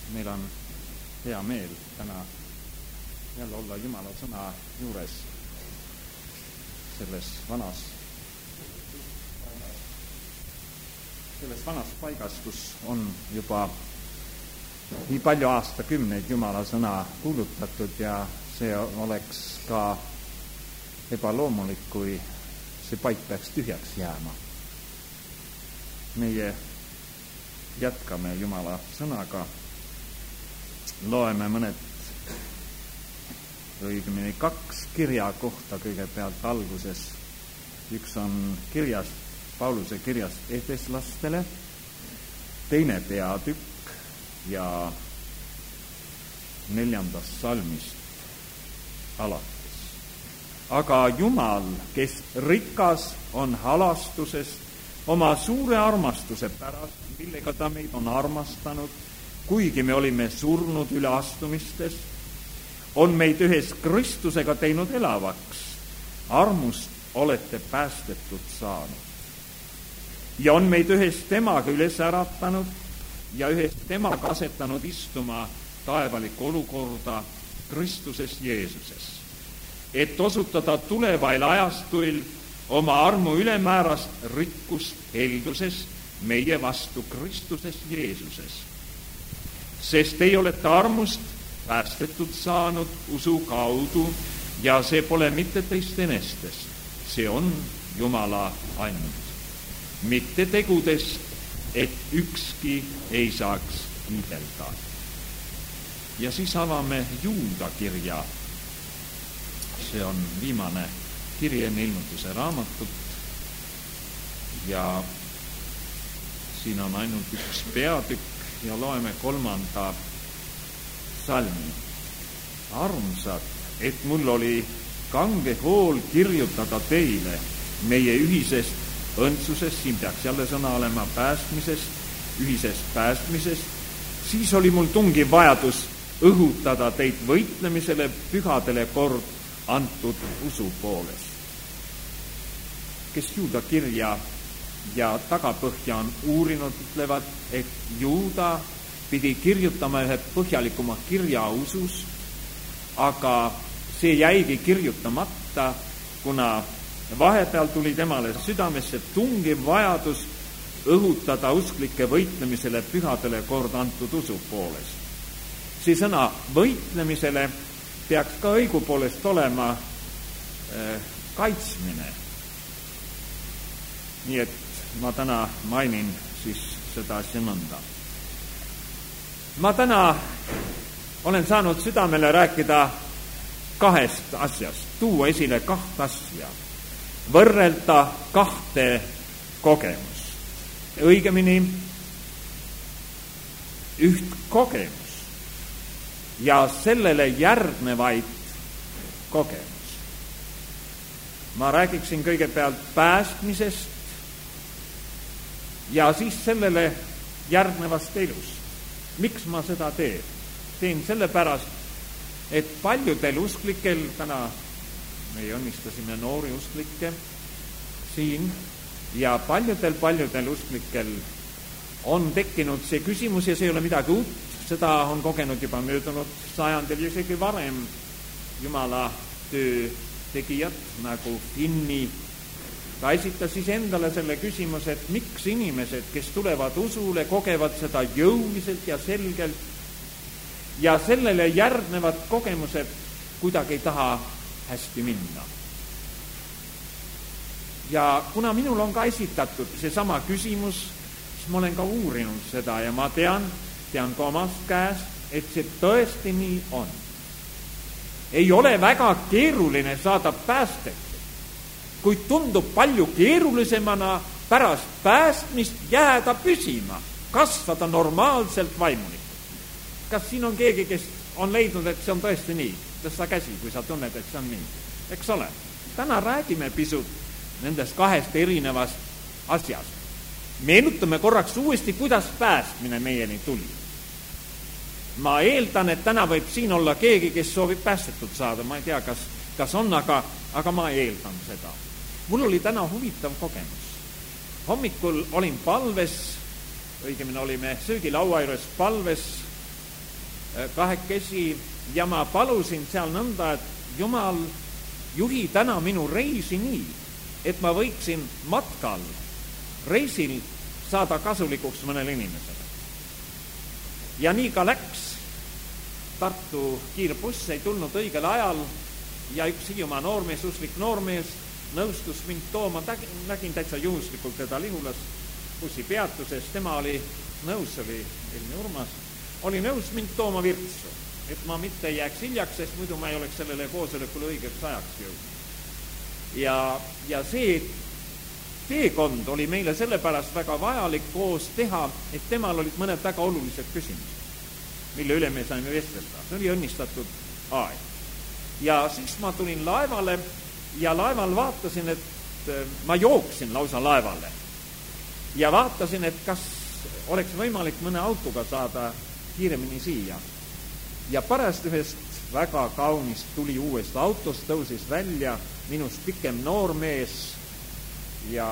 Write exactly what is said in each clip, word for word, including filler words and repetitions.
meil on hea meel täna jälle olla Jumala sõna juures selles vanas selles vanas paigas, kus on juba nii palju aastakümneid Jumala sõna kuulutatud ja see oleks ka ebaloomulik, kui see paik peaks tühjaks jääma. Meie jätkame Jumala sõnaga, loeme mõned, õigemini kaks kirja kohta kõigepealt alguses. Üks on kirjast, Pauluse kirjast efeslastele, teine peatükk ja neljandast salmist alates. Aga Jumal, kes rikas on halastusest oma suure armastuse pärast, millega ta meid on armastanud, kuigi me olime surnud üleastumistes, on meid ühes Kristusega teinud elavaks. Armust olete päästetud saanud. Ja on meid ühes temaga üles äratanud ja ühes temaga asetanud istuma taevalikku olukorda Kristuses Jeesuses, et osutada tulevail ajastuil oma armu ülemäärast rikkust helduses meie vastu Kristuses Jeesuses. Sest teie olete armust päästetud saanud usu kaudu ja see pole mitte teist enestest, see on Jumala and. Mitte tegudest, et ükski ei saaks kiidelda. Ja siis avame Juuda kirja. See on viimane kiri enne ilmutuse raamatut ja siin on ainult üks peatükk ja loeme kolmanda salmi. Armsad, et mul oli kange hool kirjutada teile meie ühisest õndsusest, siin peaks jälle sõna olema päästmisest, ühisest päästmisest, siis oli mul tungiv vajadus õhutada teid võitlemisele pühadele kord antud usu poolest. Kes Juuda kirja ja tagapõhja on uurinud, ütlevad, et Juuda pidi kirjutama ühe põhjalikuma kirja usus, aga see jäigi kirjutamata, kuna vahepeal tuli temale südamesse tungiv vajadus õhutada usklike võitlemisele pühadele kord antud usu poolest. See sõna võitlemisele peaks ka õigupoolest olema äh, kaitsmine. Nii et ma täna mainin siis seda asja nõnda. Ma täna olen saanud südamele rääkida kahest asjast, tuua esile kaht asja, võrrelda kahte kogemust. Õigemini üht kogemust ja sellele järgnevaid kogemus. Ma räägiksin kõigepealt päästmisest ja siis sellele järgnevast elust. Miks ma seda teen? Teen sellepärast, et paljudel usklikel, täna me õnnistasime noori usklikke siin, ja paljudel, paljudel usklikel on tekkinud see küsimus ja see ei ole midagi uut, seda on kogenud juba möödunud sajandil ja isegi varem Jumala töö tegijad nagu Finni ta esitas siis endale selle küsimuse, et miks inimesed, kes tulevad usule, kogevad seda jõuliselt ja selgelt ja sellele järgnevad kogemused kuidagi ei taha hästi minna. Ja kuna minul on ka esitatud see sama küsimus, siis ma olen ka uurinud seda ja ma tean, tean ka omast käest, et see tõesti nii on. Ei ole väga keeruline saada päästetud, kuid tundub palju keerulisemana pärast päästmist jääda püsima, kasvada normaalselt vaimulikult. Kas siin on keegi, kes on leidnud, et see on tõesti nii? Tõsta käsi, kui sa tunned, et see on nii. Eks ole? Täna räägime pisut nendest kahest erinevast asjast. Meenutame korraks uuesti, kuidas päästmine meieni tuli. Ma eeldan, et täna võib siin olla keegi, kes soovib päästetud saada. Ma ei tea, kas, kas on, aga, aga ma eeldan seda. Mul oli täna huvitav kogemus. Hommikul olin palves, õigemini olime söögilaua juures palves kahekesi ja ma palusin seal nõnda, et Jumal, juhi täna minu reisi nii, et ma võiksin matkal, reisil saada kasulikuks mõnele inimesele. Ja nii ka läks. Tartu kiirbuss ei tulnud õigel ajal ja üks Hiiumaa noormees, usklik noormees, nõustus mind tooma, nägin täitsa juhuslikult teda Lihulas bussi peatuses, tema oli nõus, oli eelmine Urmas, oli nõus mind tooma Virtsu, et ma mitte ei jääks hiljaks, sest muidu ma ei oleks sellele koosolekule õigeks ajaks jõudnud. Ja, ja see teekond oli meile sellepärast väga vajalik koos teha, et temal olid mõned väga olulised küsimused, mille üle me saime vestelda. See oli õnnistatud aeg. Ja siis ma tulin laevale ja laeval vaatasin, et ma jooksin lausa laevale ja vaatasin, et kas oleks võimalik mõne autoga saada kiiremini siia. Ja pärast ühest väga kaunist tuli uuest autost, tõusis välja minust pikem noormees ja,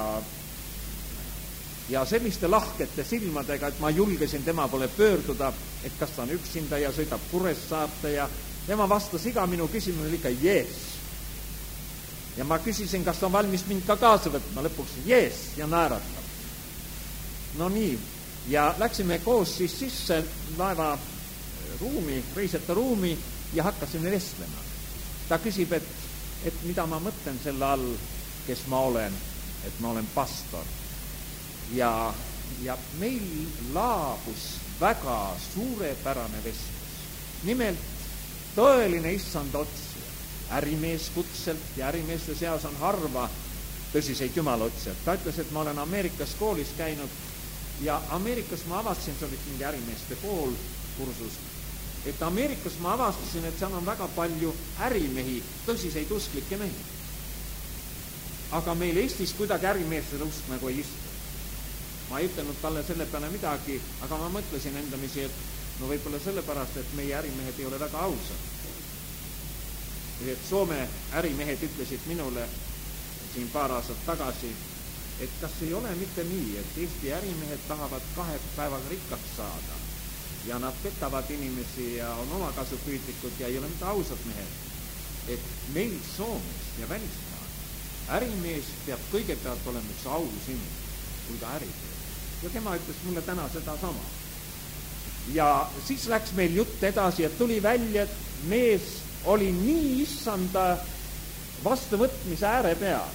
ja selliste lahkete silmadega, et ma julgesin tema poole pöörduda, et kas ta on üksinda ja sõidab Kuressaarte ja tema vastas iga minu küsimusele ikka jees. Ja ma küsisin, kas on valmis mind ka kaasa võtma, lõpuks jees ja naeratab. No nii, ja läksime koos siis sisse laeva ruumi, reisete ruumi ja hakkasime vestlema. Ta küsib, et, et mida ma mõtlen selle all, kes ma olen, et ma olen pastor. Ja, ja meil laabus väga suurepärane vestlus. Nimelt tõeline issand otsija, ärimees kutselt ja ärimeeste seas on harva tõsiseid jumalaotsijad. Ta ütles, et ma olen Ameerikas koolis käinud ja Ameerikas ma avastasin, see oli mingi ärimeeste kool, kursus, et Ameerikas ma avastasin, et seal on väga palju ärimehi, tõsiseid usklikke mehi. Aga meil Eestis kuidagi ärimeestele usk nagu ei istu. Ma ei ütelnud talle selle peale midagi, aga ma mõtlesin endamisi, et no võib-olla sellepärast, et meie ärimehed ei ole väga ausad. Et Soome ärimehed ütlesid minule siin paar aastat tagasi, et kas ei ole mitte nii, et Eesti ärimehed tahavad kahe päevaga rikkaks saada ja nad petavad inimesi ja on omakasupüüdlikud ja ei ole mitte ausad mehed. Et meil Soomes ja välismaal ärimees peab kõigepealt olema üks aus inimene, kui ta äritöö. Ja tema ütles mulle täna seda sama. Ja siis läks meil jutt edasi, et tuli välja, et mees oli nii issanda vastuvõtmise ääre peal.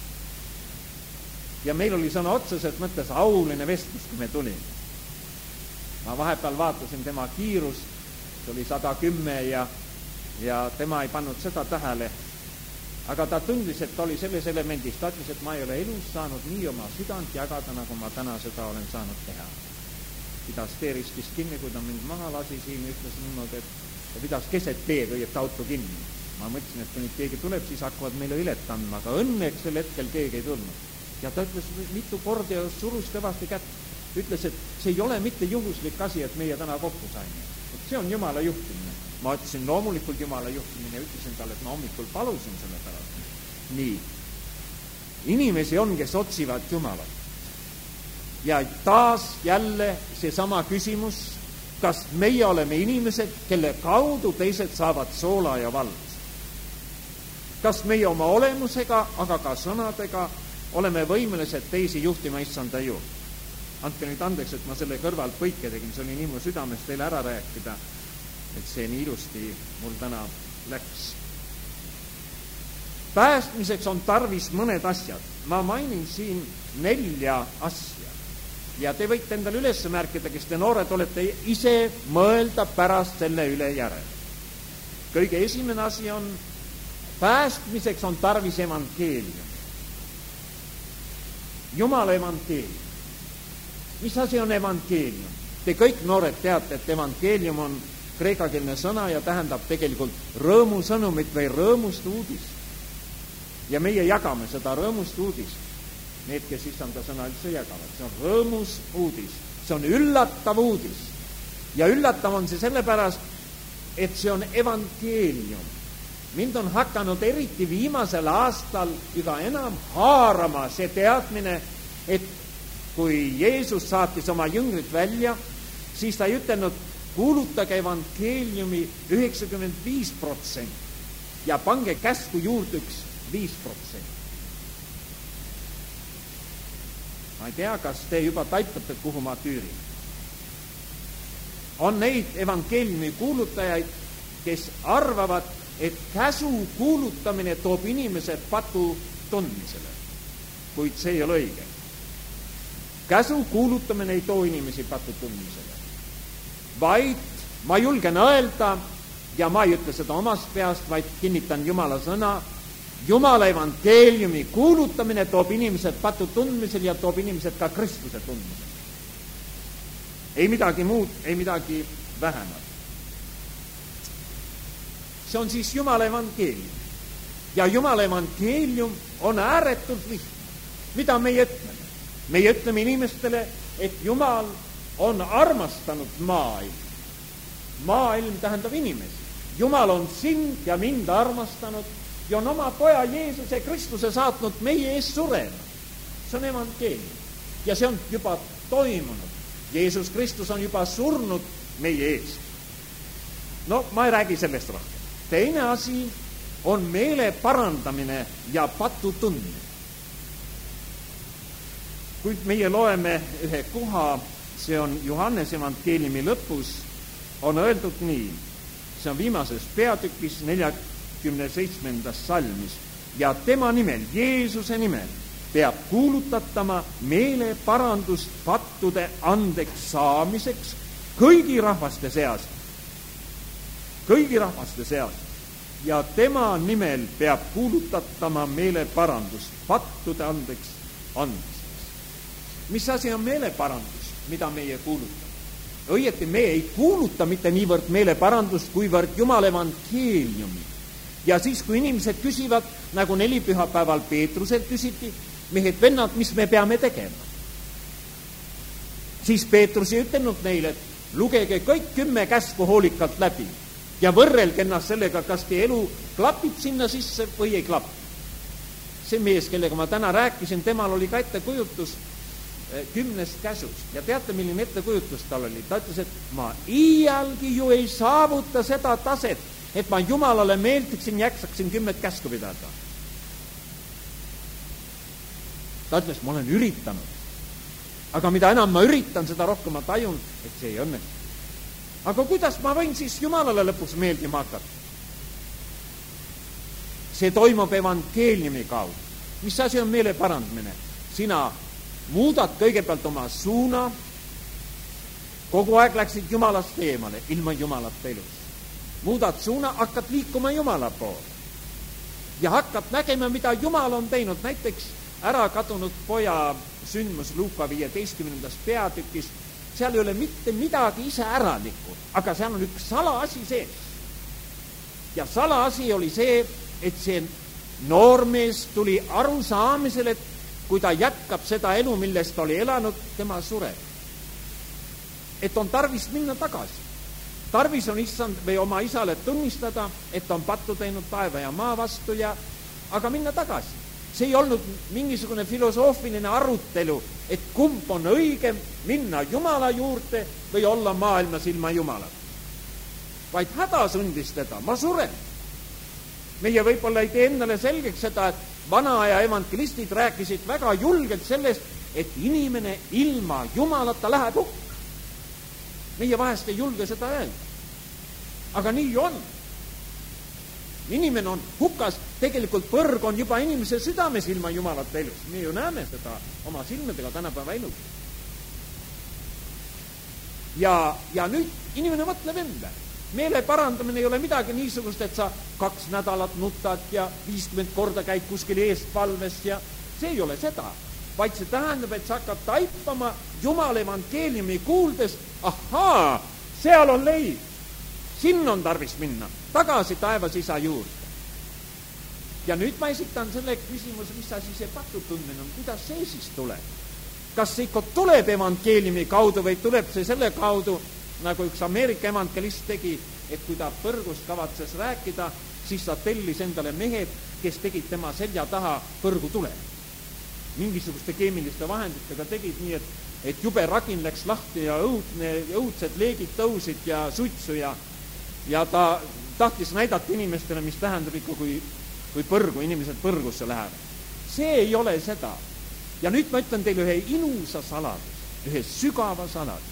Ja meil oli sõna otseselt mõttes auline vestlus, kui me tulime. Ma vahepeal vaatasin tema kiirust, see oli sada kümme ja, ja tema ei pannud seda tähele. Aga ta tundis, et ta oli selles elemendis. Ta ütles, et ma ei ole elus saanud nii oma südant jagada, nagu ma täna seda olen saanud teha. Pidas teeriskis kinni, kui ta mind maha lasi siin, ütles niimoodi, et ta pidas keset teed õiet auto kinni. Ma mõtlesin, et kui nüüd keegi tuleb, siis hakkavad meile ület andma, aga õnneks sel hetkel keegi ei tulnud. Ja ta ütles mitu korda ja surus kõvasti kätt. Ütles, et see ei ole mitte juhuslik asi, et meie täna kokku saime. Et see on Jumala juhtimine. Ma ütlesin loomulikult Jumala juhtimine ja ütlesin talle, et ma hommikul palusin selle pärast. Nii. Inimesi on, kes otsivad Jumalat. Ja taas jälle see sama küsimus, kas meie oleme inimesed, kelle kaudu teised saavad soola ja vald. Kas meie oma olemusega, aga ka sõnadega oleme võimelised teisi juhtima issanda juurde. Andke nüüd andeks, et ma selle kõrvalt põike tegin, see oli nii mu südamest teile ära rääkida, et see nii ilusti mul täna läks. Päästmiseks on tarvis mõned asjad. Ma mainin siin nelja asja. Ja te võite endale üles märkida, kes te noored olete, ise mõelda pärast selle üle järel. Kõige esimene asi on, päästmiseks on tarvis evangeelium. Jumala evangeelium. Mis asi on evangeelium? Te kõik noored teate, et evangeelium on kreekakeelne sõna ja tähendab tegelikult rõõmusõnumit või rõõmust uudist. Ja meie jagame seda rõõmust uudist. Need, kes issanda sõna üldse jagavad. See on rõõmus uudis. See on üllatav uudis. Ja üllatav on see sellepärast, et see on evangeelium. Mind on hakanud eriti viimasel aastal üga enam haarama see teadmine, et kui Jeesus saatis oma jüngrid välja, siis ta ei ütelnud, kuulutage evangeeliumi üheksakümmend viis protsenti ja pange käsku juurde üks viis protsenti. ma ei tea, kas te juba taipate, kuhu ma tüürin. On neid evangeeliumi kuulutajaid, kes arvavad, et käsu kuulutamine toob inimesed patu tundmisele, kuid see ei ole õige. Käsu kuulutamine ei too inimesi patu tundmisele, vaid ma julgen öelda, ja ma ei ütle seda omast peast, vaid kinnitan Jumala sõna, Jumala evangeeliumi kuulutamine toob inimesed patu tundmisel ja toob inimesed ka Kristuse tundmisel. Ei midagi muud, ei midagi vähemat. See on siis Jumala evangeelium. Ja Jumala evangeelium on ääretult lihtne. Mida meie ütleme? Meie ütleme inimestele, et Jumal on armastanud maailm. Maailm tähendab inimesi. Jumal on sind ja mind armastanud ja on oma poja Jeesuse Kristuse saatnud meie ees surema. See on evangeelium. Ja see on juba toimunud. Jeesus Kristus on juba surnud meie ees. No, ma ei räägi sellest rohkem. Teine asi on meele parandamine ja patu tundmine. Kuid meie loeme ühe koha, see on Johannes evangeeliumi lõpus, on öeldud nii, see on viimases peatükis neljakümne seitsmendas salmis, ja tema nimel, Jeesuse nimel, peab kuulutatama meele parandust pattude andeks saamiseks kõigi rahvaste seas, kõigi rahvaste seas, ja tema nimel peab kuulutatama meele parandust pattude andeks andmiseks. Mis asi on meeleparandus, mida meie kuulutame? Õieti, me ei kuuluta mitte niivõrd meeleparandust, kuivõrd Jumala evangeeliumi. Ja siis, kui inimesed küsivad, nagu nelipühapäeval Peetruselt küsiti, mehed, vennad, mis me peame tegema? Siis Peetrus ei ütelnud neile, et lugege kõik kümme käsku hoolikalt läbi ja võrrelge ennast sellega, kas teie elu klapib sinna sisse või ei klapi. See mees, kellega ma täna rääkisin, temal oli ka ettekujutus kümnest käsust. Ja teate, milline ettekujutus tal oli? Ta ütles, et ma iialgi ju ei saavuta seda taset, et ma Jumalale meeldiksin, jaksaksin kümmet käsku pidada. Ta ütles, ma olen üritanud. Aga mida enam ma üritan, seda rohkem ma tajun, et see ei õnnestu. Aga kuidas ma võin siis Jumalale lõpuks meeldima hakata? See toimub evangeeliumi kaudu. Mis asi on meele parandmine? Sina muudad kõigepealt oma suuna, kogu aeg läksid Jumalast eemale, ilma Jumalat elus. Muudad suuna, hakkad liikuma Jumala poole ja hakkad nägema, mida Jumal on teinud. Näiteks ära kadunud poja sündmus Luuka viieteistkümnendas peatükis, seal ei ole mitte midagi ise äralikku, aga seal on üks salaasi sees. Ja salaasi oli see, et see noormees tuli arusaamisele, et kui ta jätkab seda elu, millest ta oli elanud, tema sureb. Et on tarvis minna tagasi. Tarvis on issand või oma isale tunnistada, et on pattu teinud taeva ja maa vastu, ja, aga minna tagasi. See ei olnud mingisugune filosoofiline arutelu, et kumb on õigem, minna Jumala juurde või olla maailmas ilma Jumalat. Vaid häda sundis teda, ma suren. Meie võib-olla ei tee endale selgeks seda, et vana aja evangelistid rääkisid väga julgelt sellest, et inimene ilma Jumalata läheb hukka. Meie vahest ei julge seda öelda. Aga nii on. Inimene on hukas, tegelikult põrg on juba inimese südames ilma Jumalata elus. Me ju näeme seda oma silmadega tänapäeva elus. Ja, ja nüüd inimene mõtleb enda. Meele parandamine ei ole midagi niisugust, et sa kaks nädalat nutad ja viiskümmend korda käid kuskil eestpalves ja see ei ole seda. Vaid see tähendab, et sa hakkad taipama Jumala evangeeliumi kuuldes, ahaa, seal on leid, sinna on tarvis minna, tagasi taevas isa juurde. Ja nüüd ma esitan selle küsimuse, mis asi see patutundmine on, kuidas see siis tuleb? Kas see ikka tuleb evangeeliumi kaudu või tuleb see selle kaudu, nagu üks Ameerika evangelist tegi, et kui ta põrgust kavatses rääkida, siis ta tellis endale mehed, kes tegid tema selja taha põrgu tule. Mingisuguste keemiliste vahenditega tegid nii, et et jube ragin läks lahti ja õudne, õudsed leegid tõusid ja suitsu ja, ja ta tahtis näidata inimestele, mis tähendab ikka, kui, kui põrgu, inimesed põrgusse lähevad. See ei ole seda. Ja nüüd ma ütlen teile ühe ilusa saladuse, ühe sügava saladuse.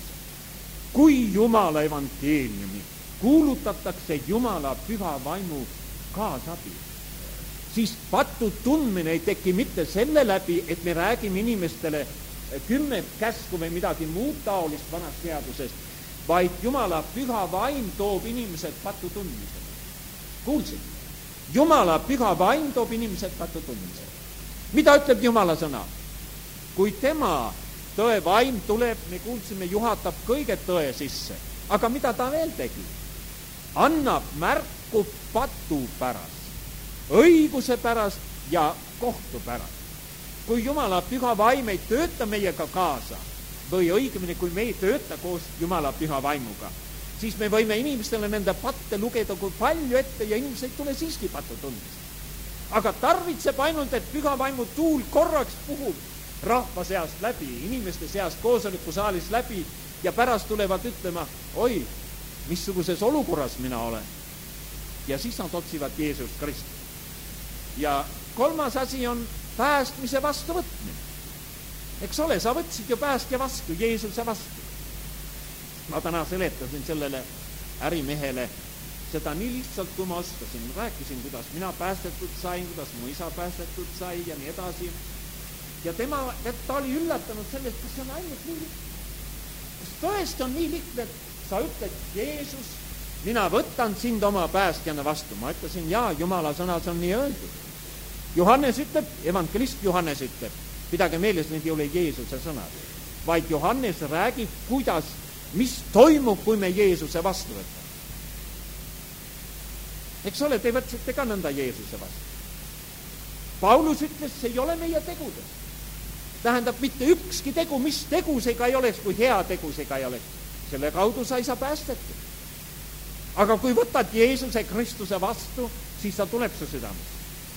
Kui Jumala evangeeliumi kuulutatakse Jumala püha vaimu kaasabil, siis patu tundmine ei teki mitte selle läbi, et me räägime inimestele kümme käsku või midagi muud taolist vanast seadusest, vaid Jumala püha vaim toob inimesed patu tundmisele. Kuulsid? Jumala püha vaim toob inimesed patu tundmisele. Mida ütleb Jumala sõna? Kui tema tõe vaim tuleb, me kuulsime, juhatab kõige tõe sisse. Aga mida ta veel tegi? Annab märku patu pärast, õiguse pärast ja kohtu pärast. Kui Jumala püha vaim ei tööta meiega kaasa, või õigemini, kui me ei tööta koos Jumala püha vaimuga, siis me võime inimestele nende patte lugeda kui palju ette ja inimesed tule siiski patu tundmist. Aga tarvitseb ainult, et püha vaimu tuul korraks puhub rahva seast läbi, inimeste seast koosoliku saalis läbi ja pärast tulevad ütlema, oi, missuguses olukorras mina olen. Ja siis nad otsivad Jeesus Kristus. Ja kolmas asi on päästmise vastuvõtmine. Eks ole, sa võtsid ju päästja vastu, Jeesuse vastu. Ma täna seletasin sellele ärimehele seda nii lihtsalt, kui ma oskasin. Rääkisin, kuidas mina päästetud sain, kuidas mu isa päästetud sai ja nii edasi. Ja tema, ta oli üllatanud sellest, kas see on ainult nii lihtne. Kas tõesti on nii lihtne, et sa ütled, Jeesus, mina võtan sind oma päästjana vastu. Ma ütlesin, jaa, Jumala sõnas on nii öeldud. Johannes ütleb, evangelist Johannes ütleb, pidage meeles, need ei ole Jeesuse sõnad, vaid Johannes räägib, kuidas, mis toimub, kui me Jeesuse vastu võtame. Eks ole, te võtsite ka nõnda Jeesuse vastu. Paulus ütles, see ei ole meie tegudes. Tähendab, mitte ükski tegu, mis tegusega ei oleks, kui hea tegusega ei oleks. Selle kaudu sa ei saa päästetud. Aga kui võtad Jeesuse Kristuse vastu, siis ta tuleb su südames.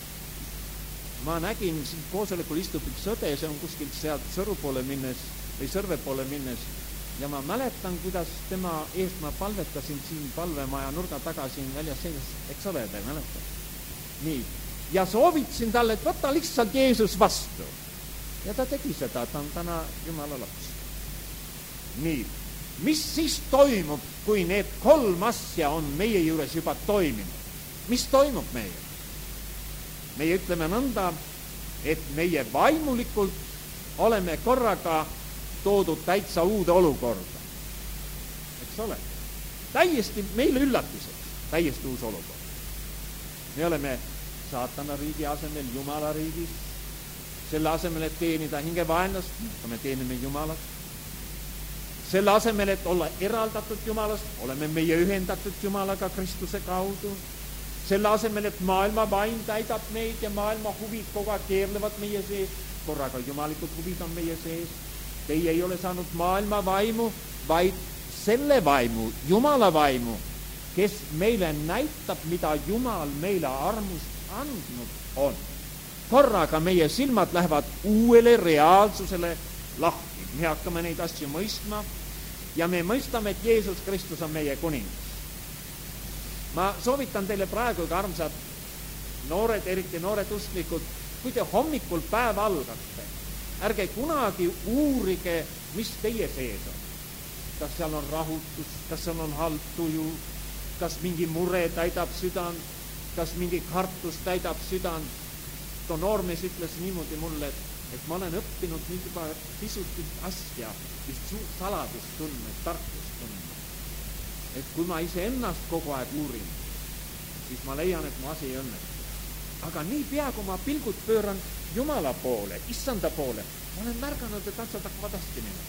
Ma nägin, siin koosolekul istub üks õde, see on kuskilt sealt Sõru poole minnes või Sõrve poole minnes ja ma mäletan, kuidas tema eest ma palvetasin siin palvemaja nurga taga siin väljas sees, eks ole, te mäletan. Nii, ja soovitsin talle, et võta lihtsalt Jeesus vastu. Ja ta tegi seda, ta on täna Jumala laps. Nii, mis siis toimub, kui need kolm asja on meie juures juba toiminud? Mis toimub meie? Meie ütleme nõnda, et meie vaimulikult oleme korraga toodud täitsa uude olukorda. Eks ole? Täiesti meile üllatuseks, täiesti uus olukord. Me oleme saatana riigi asemel Jumala riigis, selle asemel, et teenida hingevaenlast, me teenime Jumalat. Selle asemel, et olla eraldatud Jumalast, oleme meie ühendatud Jumalaga Kristuse kaudu. Selle asemel, et maailma vaim täidab meid ja maailma huvid kogu aeg keerlevad meie sees, korraga jumalikud huvid on meie sees. Teie ei ole saanud maailma vaimu, vaid selle vaimu, Jumala vaimu, kes meile näitab, mida Jumal meile armust andnud on. Korraga meie silmad lähevad uuele reaalsusele lahti. Me hakkame neid asju mõistma ja me mõistame, et Jeesus Kristus on meie kuningas. Ma soovitan teile praegu ka armsad noored, eriti noored usklikud, kui te hommikul päev algate, ärge kunagi uurige, mis teie sees on. Kas seal on rahutus, kas seal on halb tuju, kas mingi mure täidab südant, kas mingi kartus täidab südant. Too noormees ütles niimoodi mulle, et, et ma olen õppinud nüüd juba pisut asja, vist saladust tundma, tarkust tundma. Et kui ma ise ennast kogu aeg uurin, siis ma leian, et mu asi ei õnnetu. Aga nii pea, kui ma pilgud pööran Jumala poole, issanda poole, ma olen märganud, et asjad hakkavad hästi minema.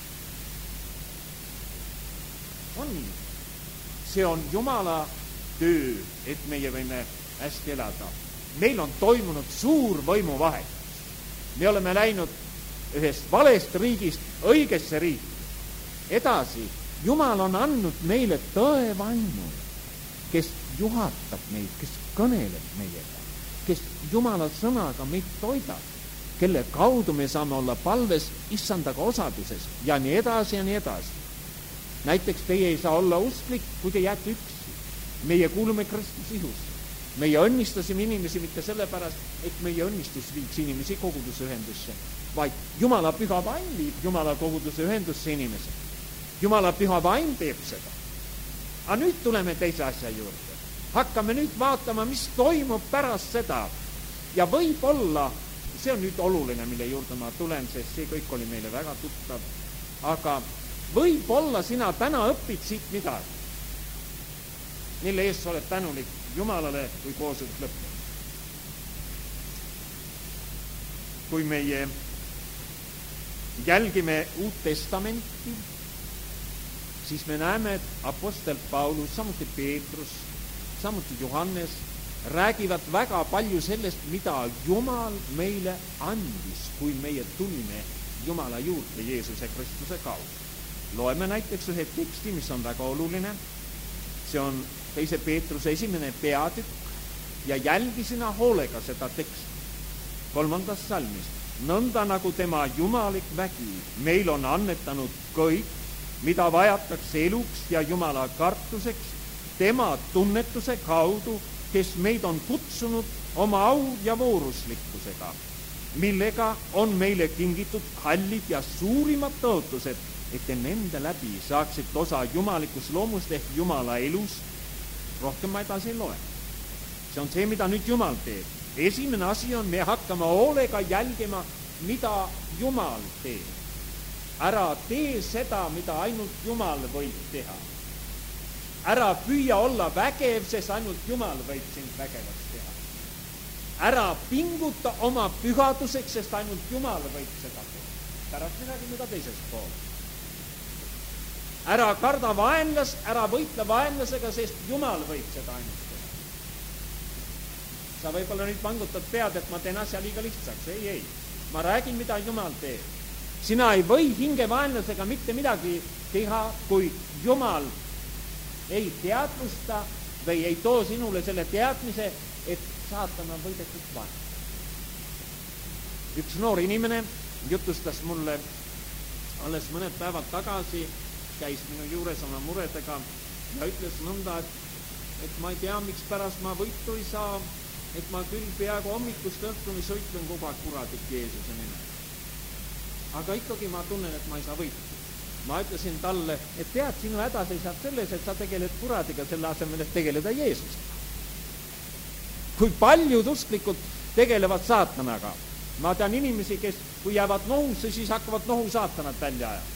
On nii. See on Jumala töö, et meie võime hästi elada. Meil on toimunud suur võimuvahetus. Me oleme läinud ühest valest riigist õigesse riiki. Edasi, Jumal on andnud meile tõe vaimu, kes juhatab meid, kes kõneleb meiega, kes Jumala sõnaga meid toidab, kelle kaudu me saame olla palves issandaga osaduses ja nii edasi ja nii edasi. Näiteks teie ei saa olla usklik, kui te jääte üksi. Meie kuulume Kristuse ihus. Meie õnnistasime inimesi mitte sellepärast, et meie õnnistus viiks inimesi koguduse ühendusse, vaid Jumala püha vaim viib Jumala koguduse ühendusse inimese. Jumala püha vaim teeb seda. Aga nüüd tuleme teise asja juurde. Hakkame nüüd vaatama, mis toimub pärast seda. Ja võib olla, see on nüüd oluline, mille juurde ma tulen, sest see kõik oli meile väga tuttav, aga võib olla sina täna õpid siit midagi, mille eest sa oled tänulik Jumalale, kui koosolek lõpeb. Kui meie jälgime Uut Testamenti, siis me näeme, et apostel Paulus, samuti Peetrus, samuti Johannes räägivad väga palju sellest, mida Jumal meile andis, kui meie tulime Jumala juurde Jeesuse Kristuse kaudu. Loeme näiteks ühe teksti, mis on väga oluline. See on teise Peetruse esimene peatükk ja jälgi sina hoolega seda teksti. Kolmandast salmist. Nõnda nagu tema jumalik vägi meil on annetanud kõik, mida vajatakse eluks ja Jumala kartuseks, tema tunnetuse kaudu, kes meid on kutsunud oma au ja vooruslikkusega, millega on meile kingitud kallid ja suurimad tõotused, et te nende läbi saaksid osa jumalikus loomust ehk Jumala elus. Rohkem ma edasi ei loe. See on see, mida nüüd Jumal teeb. Esimene asi on, me hakkame hoolega jälgima, mida Jumal teeb. Ära tee seda, mida ainult Jumal võib teha. Ära püüa olla vägev, sest ainult Jumal võib sind vägevaks teha. Ära pinguta oma pühaduseks, sest ainult Jumal võib seda teha. Pärast midagi mida teisest pool. Ära karda vaenlast, ära võitle vaenlasega, sest Jumal võib seda ainult teha. Sa võib-olla nüüd vangutad pead, et ma teen asja liiga lihtsaks. Ei, ei. Ma räägin, mida Jumal teeb. Sina ei või hinge vaenlasega mitte midagi teha, kui Jumal ei teadvusta või ei too sinule selle teadmise, et saatan on võidetud vaen. Üks noor inimene jutustas mulle alles mõned päevad tagasi, käis minu juures oma muredega ja ütles nõnda, et, et ma ei tea, miks pärast ma võitu ei saa, et ma küll peaaegu hommikust õhtuni sõitlen kogu aeg kuradik Jeesuse nimel. Aga ikkagi ma tunnen, et ma ei saa võitu. Ma ütlesin talle, et tead, sinu häda seisab selles, et sa tegeled kuradiga selle asemel, et tegeleda Jeesusega. Kui paljud usklikud tegelevad saatanaga. Ma tean inimesi, kes kui jäävad nohusse, siis hakkavad nohu saatanat välja ajama.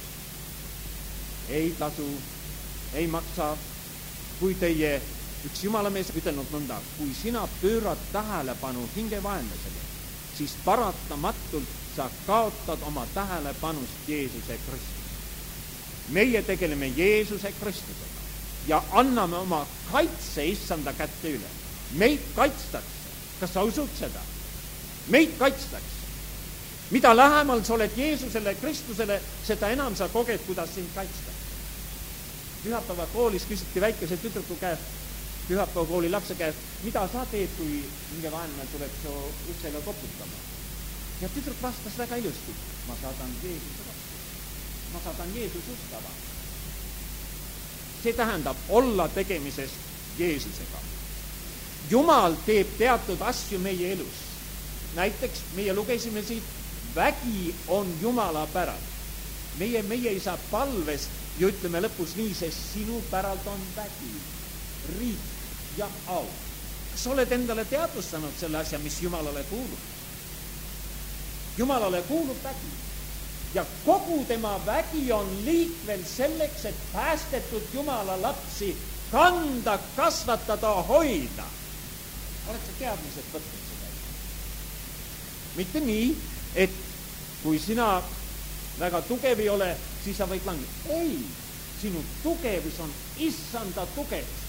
Ei tasu, ei maksa, kui teie üks jumalamees ütelnud nõnda, kui sina pöörad tähelepanu hingevaenlasele, siis paratamatult sa kaotad oma tähelepanust Jeesuse Kristuse. Meie tegeleme Jeesuse Kristusega ja anname oma kaitse issanda kätte üle. Meid kaitstakse. Kas sa usud seda? Meid kaitstakse. Mida lähemal sa oled Jeesusele Kristusele, seda enam sa koged, kuidas sind kaitstakse. Pühapäeva koolis küsiti väikese tüdruku käest, pühapäeva kooli lapse käest, mida sa teed, kui mingi vaenlane tuleb su uksega koputama. Ja tüdruk vastas väga ilusti, ma saadan Jeesuse vastu. Ma saadan Jeesus ustava. See tähendab olla tegemises Jeesusega. Jumal teeb teatud asju meie elus. Näiteks meie lugesime siit, vägi on Jumala päralt. Meie, meie ei saa palves ja ütleme lõpus nii, sest sinu päralt on vägi, riik ja au. Kas oled endale teadvustanud selle asja, mis Jumalale kuulub? Jumalale kuulub vägi. Ja kogu tema vägi on liikvel selleks, et päästetud Jumala lapsi kanda, kasvatada, hoida. Oled sa teadmised võtnud seda? Mitte nii, et kui sina väga tugev ei ole, siis sa võid langeda. Ei, sinu tugevus on issanda tugevus.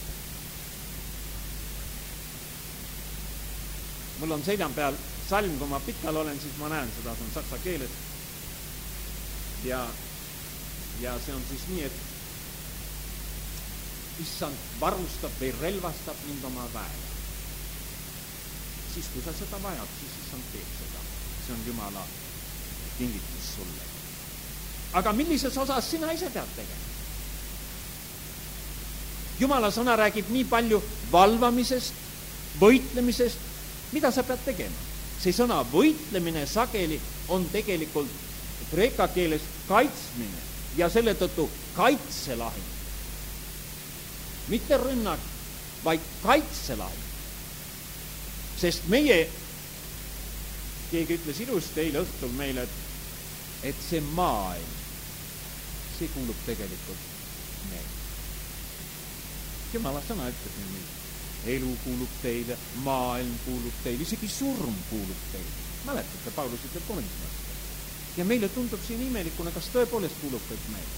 Mul on seljan peal salm, kui ma pikal olen, siis ma näen seda, see on saksa keeles. Ja, ja see on siis nii, et issand varustab või relvastab mind oma väega. Siis, kui sa seda vajad, siis issand teeb seda. see on Jumala kingitus sulle. Aga millises osas sina ise pead tegema? Jumala sõna räägib nii palju valvamisest, võitlemisest, mida sa pead tegema. See sõna võitlemine sageli on tegelikult kreeka keeles kaitsmine ja selle tõttu kaitselahing. Mitte rünnak, vaid kaitselahing. Sest meie, keegi ütles ilusti eile õhtul meile, et, et see maailm, see kuulub tegelikult meile. Jumala sõna ütleb nii, elu kuulub teile, maailm kuulub teile, isegi surm kuulub teile. Mäletate, Paulus ütleb Korintias. Ja meile tundub siin imelikuna, kas tõepoolest kuulub kõik meile.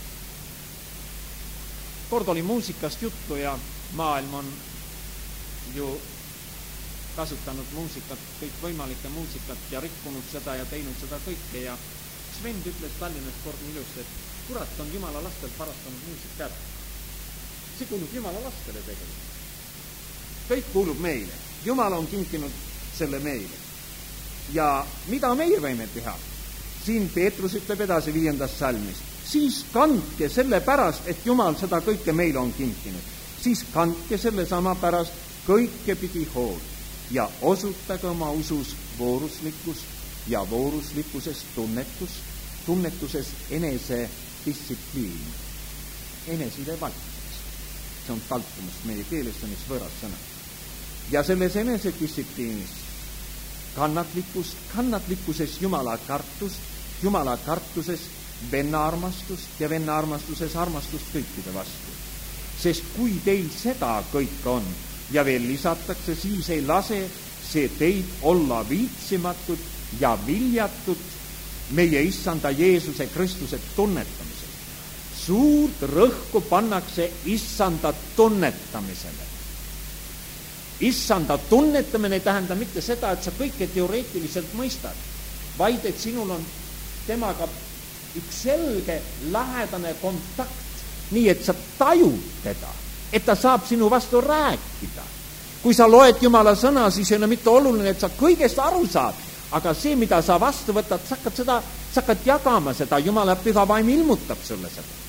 Kord oli muusikast juttu ja maailm on ju kasutanud muusikat, kõik võimalikke muusikat ja rikkunud seda ja teinud seda kõike ja Sven ütles Tallinnas kord ilusti, et kurat on Jumala lastel parastanud muusik ära. See kuulub Jumala lastele tegelikult. Kõik kuulub meile. Jumal on kinkinud selle meile. Ja mida meie võime teha? Siin Peetrus ütleb edasi viiendas salmis. Siis kandke selle pärast, et Jumal seda kõike meile on kinkinud. Siis kandke selle sama pärast kõike pidi hool ja osutage oma usus vooruslikkus ja vooruslikkuses tunnetus, tunnetuses enese distsipliin, eneside valmises. See on taltumus meie keeles, on üks võõras sõna. Ja selles enesedistsipliinis kannatlikkus, kannatlikkuses Jumala kartust, Jumala kartuses venna armastust ja venna armastuses armastust kõikide vastu. Sest kui teil seda kõik on ja veel lisatakse, siis ei lase see teid olla viitsimatud ja viljatud meie issanda Jeesuse Kristuse tunnetamisele. Suurt rõhku pannakse issanda tunnetamisele. Issanda tunnetamine ei tähenda mitte seda, et sa kõike teoreetiliselt mõistad, vaid et sinul on temaga üks selge lähedane kontakt, nii et sa tajud teda, et ta saab sinu vastu rääkida. Kui sa loed Jumala sõna, siis ei ole mitte oluline, et sa kõigest aru saad, aga see, mida sa vastu võtad, sa hakkad, seda, sa hakkad jagama seda, Jumala püha vaim ilmutab sulle seda.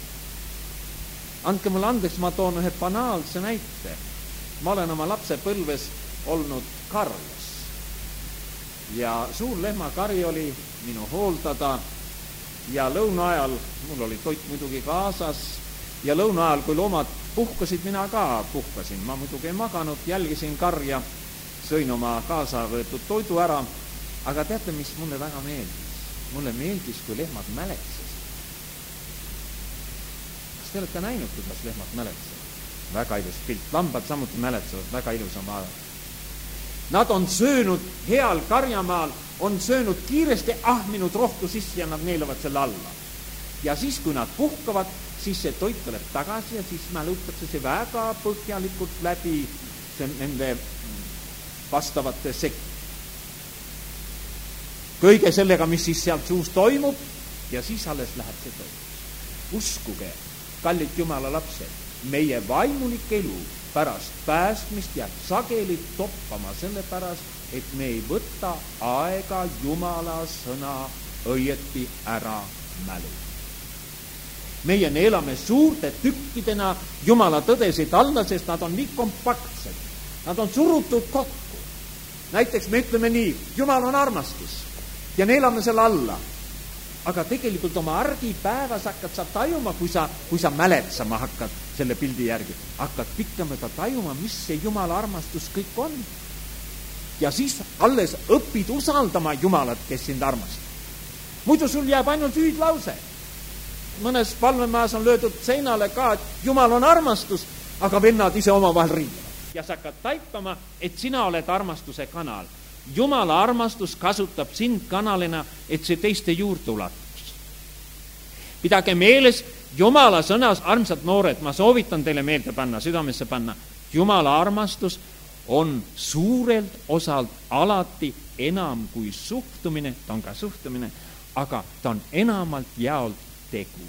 Andke mulle andeks, ma toon ühe banaalse näite. Ma olen oma lapse põlves olnud karjas ja suur lehmakari oli minu hooldada ja lõuna ajal, mul oli toit muidugi kaasas ja lõuna ajal, kui loomad puhkasid, mina ka puhkasin. Ma muidugi ei maganud, jälgisin karja, sõin oma kaasa võetud toidu ära, aga teate, mis mulle väga meeldis? Mulle meeldis, kui lehmad mäletsesid. Kas te olete näinud, kuidas lehmad mäletsesid? Väga ilus pilt. Lambad samuti mäletsevad, väga ilus on vaadata. Nad on söönud heal karjamaal, on söönud kiiresti ahminud rohtu sisse ja nad neelavad selle alla. Ja siis, kui nad puhkavad, siis see toit tuleb tagasi ja siis mälutakse see väga põhjalikult läbi see nende vastavate sekk. Kõige sellega, mis siis sealt suus toimub ja siis alles läheb see toit. Uskuge, kallid Jumala lapsed, meie vaimulik elu pärast päästmist jääb sageli toppama selle pärast, et me ei võta aega Jumala sõna õieti ära mälu. Meie neelame suurte tükkidena Jumala tõdesid alla, sest nad on nii kompaktsed. Nad on surutud kokku. Näiteks me ütleme nii, Jumal on armastus ja neelame selle alla. Aga tegelikult oma argipäevas hakkad sa tajuma, kui sa, kui sa mäletsama hakkad selle pildi järgi, hakkad pikkamööda tajuma, mis see Jumala armastus kõik on. Ja siis alles õpid usaldama Jumalat, kes sind armastab. Muidu sul jääb ainult hüüdlause. Mõnes palvemaas on löödud seinale ka, et Jumal on armastus, aga vennad ise oma vahel riidavad. Ja sa hakkad taipama, et sina oled armastuse kanal. Jumala armastus kasutab sind kanalina, et see teiste juurde ulatus. Pidage meeles, Jumala sõnas, armsad noored, ma soovitan teile meelde panna, südamesse panna, Jumala armastus on suurelt osalt alati enam kui suhtumine, ta on ka suhtumine, aga ta on enamalt jaolt tegu.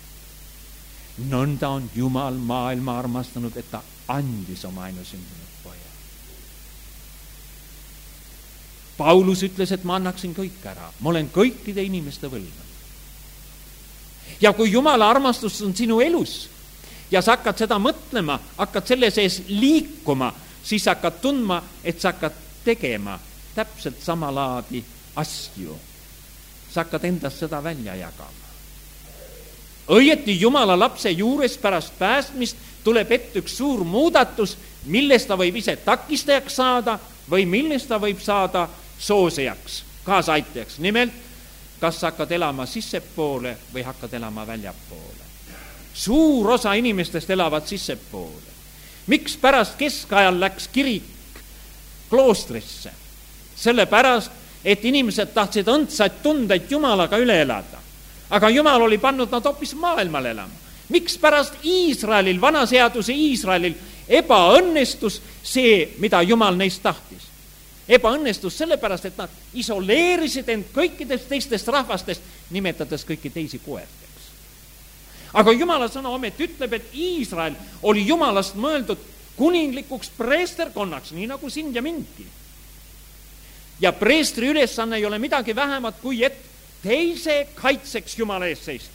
Nõnda on Jumal maailma armastanud, et ta andis oma ainusündinud poja. Paulus ütles, et ma annaksin kõik ära, ma olen kõikide inimeste võlg. Ja kui Jumala armastus on sinu elus ja sa hakkad seda mõtlema, hakkad selle sees liikuma, siis hakkad tundma, et sa hakkad tegema täpselt sama laadi asju. Sa hakkad endast seda välja jagama. Õieti Jumala lapse juures pärast päästmist tuleb ette üks suur muudatus, millest ta võib ise takistajaks saada või millest ta võib saada soosejaks, kaasaitajaks. Nimelt, kas sa hakkad elama sissepoole või hakkad elama väljapoole. Suur osa inimestest elavad sissepoole. Miks pärast keskajal läks kirik kloostrisse? Sellepärast, et inimesed tahtsid õndsaid tundeid Jumalaga üle elada. Aga Jumal oli pannud nad hoopis maailmal elama. Miks pärast Iisraelil, vanaseaduse Iisraelil ebaõnnestus see, mida Jumal neist tahtis? Ebaõnnestus sellepärast, et nad isoleerisid end kõikidest teistest rahvastest, nimetades kõiki teisi koerteks. Aga Jumala sõna ometi ütleb, et Iisrael oli Jumalast mõeldud kuninglikuks preesterkonnaks, nii nagu sind ja mindki. Ja preestri ülesanne ei ole midagi vähemat, kui et teise kaitseks Jumala ees seista.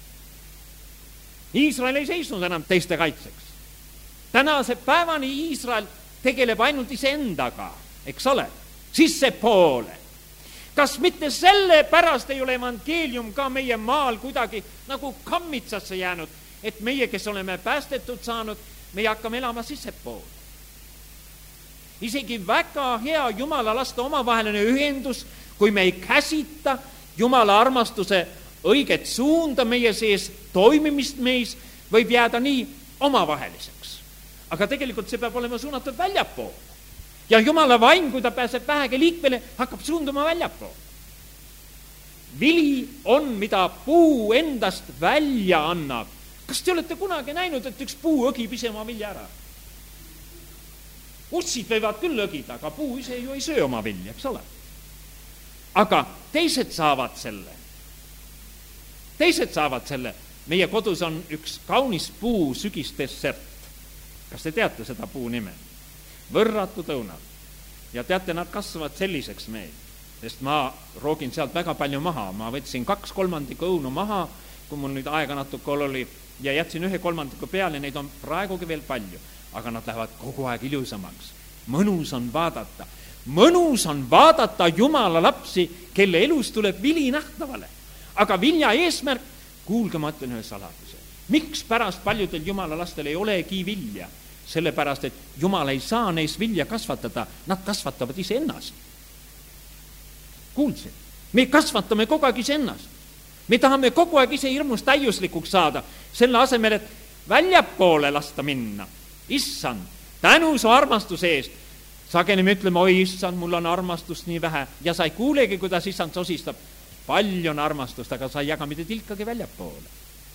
Iisrael ei seisnud enam teiste kaitseks. Tänase päevani Iisrael tegeleb ainult iseendaga, eks ole, sissepoole. Kas mitte selle pärast ei ole evangeelium ka meie maal kuidagi nagu kammitsasse jäänud, et meie, kes oleme päästetud saanud, meie hakkame elama sissepoole. Isegi väga hea Jumala laste omavaheline ühendus, kui me ei käsita Jumala armastuse õiget suunda meie sees, toimimist meis, võib jääda nii omavaheliseks. Aga tegelikult see peab olema suunatud väljapoole. Ja Jumala vaim, kui ta pääseb vähegi liikvele, hakkab suunduma väljapoole. Vili on, mida puu endast välja annab. Kas te olete kunagi näinud, et üks puu õgib ise oma vilja ära? Ussid võivad küll õgida, aga puu ise ju ei söö oma vilja, eks ole. Aga teised saavad selle. Teised saavad selle. Meie kodus on üks kaunis puu sügistessert. Kas te teate seda puu nime? Võrratu õunad. Ja teate, nad kasvavad selliseks meil, sest ma roogin sealt väga palju maha. Ma võtsin kaks kolmandiku õunu maha, kui mul nüüd aega natuke oli, ja jätsin ühe kolmandiku peale, neid on praegugi veel palju. Aga nad lähevad kogu aeg ilusamaks. Mõnus on vaadata. Mõnus on vaadata Jumala lapsi, kelle elus tuleb vili nähtavale. Aga vilja eesmärk, kuulge, ma ütlen ühe saladuse. Miks pärast paljudel Jumala lastel ei olegi vilja? Sellepärast, et Jumal ei saa neis vilja kasvatada, nad kasvatavad ise ennast. Kuulsid? Me kasvatame kogu aeg ise ennast. Me tahame kogu aeg ise hirmus täiuslikuks saada, selle asemel, et väljapoole lasta minna. Issand, tänu su armastuse eest. Sageli me ütleme, oi issand, mul on armastust nii vähe. Ja sa ei kuulegi, kuidas issand sosistab. Palju on armastust, aga sa ei jaga mitte tilkagi väljapoole.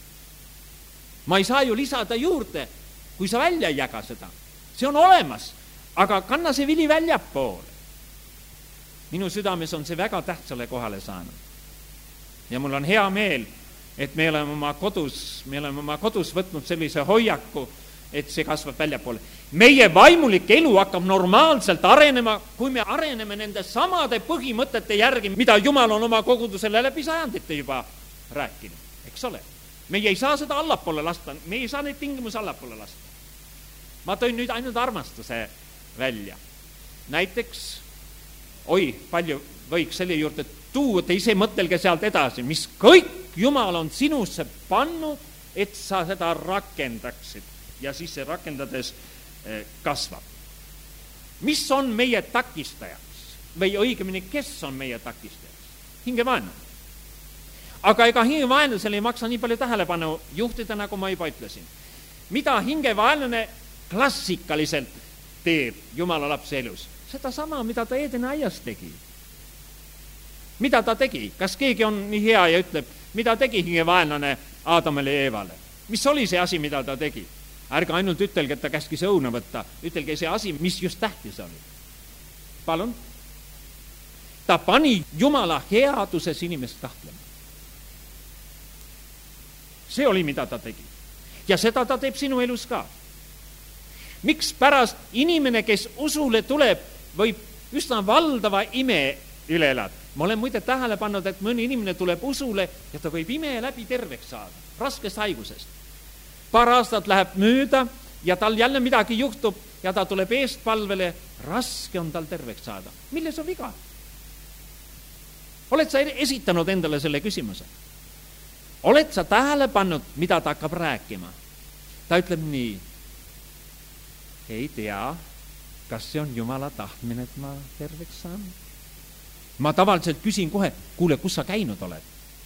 Ma ei saa ju lisada juurde, kui sa välja ei jaga seda. See on olemas, aga kanna see vili väljapoole. Minu südames on see väga tähtsale kohale saanud. Ja mul on hea meel, et me oleme oma kodus, me oleme oma kodus võtnud sellise hoiaku, et see kasvab väljapoole. Meie vaimulik elu hakkab normaalselt arenema, kui me areneme nende samade põhimõtete järgi, mida Jumal on oma kogudusele läbi sajandite juba rääkinud, eks ole. Meie ei saa seda allapoole lasta, me ei saa neid tingimusi allapoole lasta. Ma tõin nüüd ainult armastuse välja. Näiteks, oi, palju võiks selle juurde tuua, te ise mõtelge sealt edasi, mis kõik Jumal on sinusse pannud, et sa seda rakendaksid. Ja siis see rakendades kasvab. Mis on meie takistajaks? Või õigemini, kes on meie takistajaks? Hingevaenlane. Aga ega hingevaenlasele ei maksa nii palju tähelepanu juhtida, nagu ma juba ütlesin. Mida hingevaenlane klassikaliselt teeb Jumala lapse elus? Seda sama, mida ta Eedeni aias tegi. Mida ta tegi? Kas keegi on nii hea ja ütleb, mida tegi hingevaenlane Aadamale ja Eevale? Mis oli see asi, mida ta tegi? Ärge ainult ütelge, et ta käskis õuna võtta, ütelge see asi, mis just tähtis oli. Palun? Ta pani Jumala headuses inimest kahtlema. See oli, mida ta tegi. Ja seda ta teeb sinu elus ka. Miks pärast inimene, kes usule tuleb, võib üsna valdava ime üle elad. Ma olen muide tähele pannud, et mõni inimene tuleb usule ja ta võib ime läbi terveks saada, raskest haigusest. Paar aastat läheb mööda ja tal jälle midagi juhtub ja ta tuleb eestpalvele, raske on tal terveks saada. Milles on viga? Oled sa esitanud endale selle küsimuse? Oled sa tähele pannud, mida ta hakkab rääkima? Ta ütleb nii, ei tea, kas see on Jumala tahtmine, et ma terveks saan? Ma tavaliselt küsin kohe, kuule, kus sa käinud oled?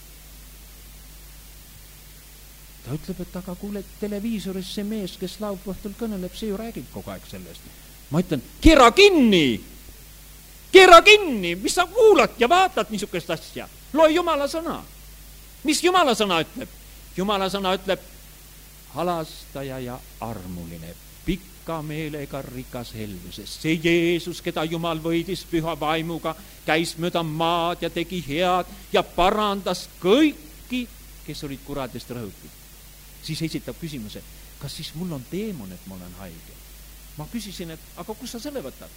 Ta ütleb, et aga kuule, televiisoris see mees, kes laupäeval kõneleb, see ju räägib kogu aeg sellest. Ma ütlen, keera kinni! Keera kinni! Mis sa kuulad ja vaatad niisugust asja? Loe Jumala sõna. Mis Jumala sõna ütleb? Jumala sõna ütleb, halastaja ja armuline, pikka meelega rikas helduses. See Jeesus, keda Jumal võidis püha vaimuga, käis mööda maad ja tegi head ja parandas kõiki, kes olid kuradist rõhutud. Siis esitab küsimuse, kas siis mul on teemon, et ma olen haige? Ma küsisin, et aga kus sa selle võtad?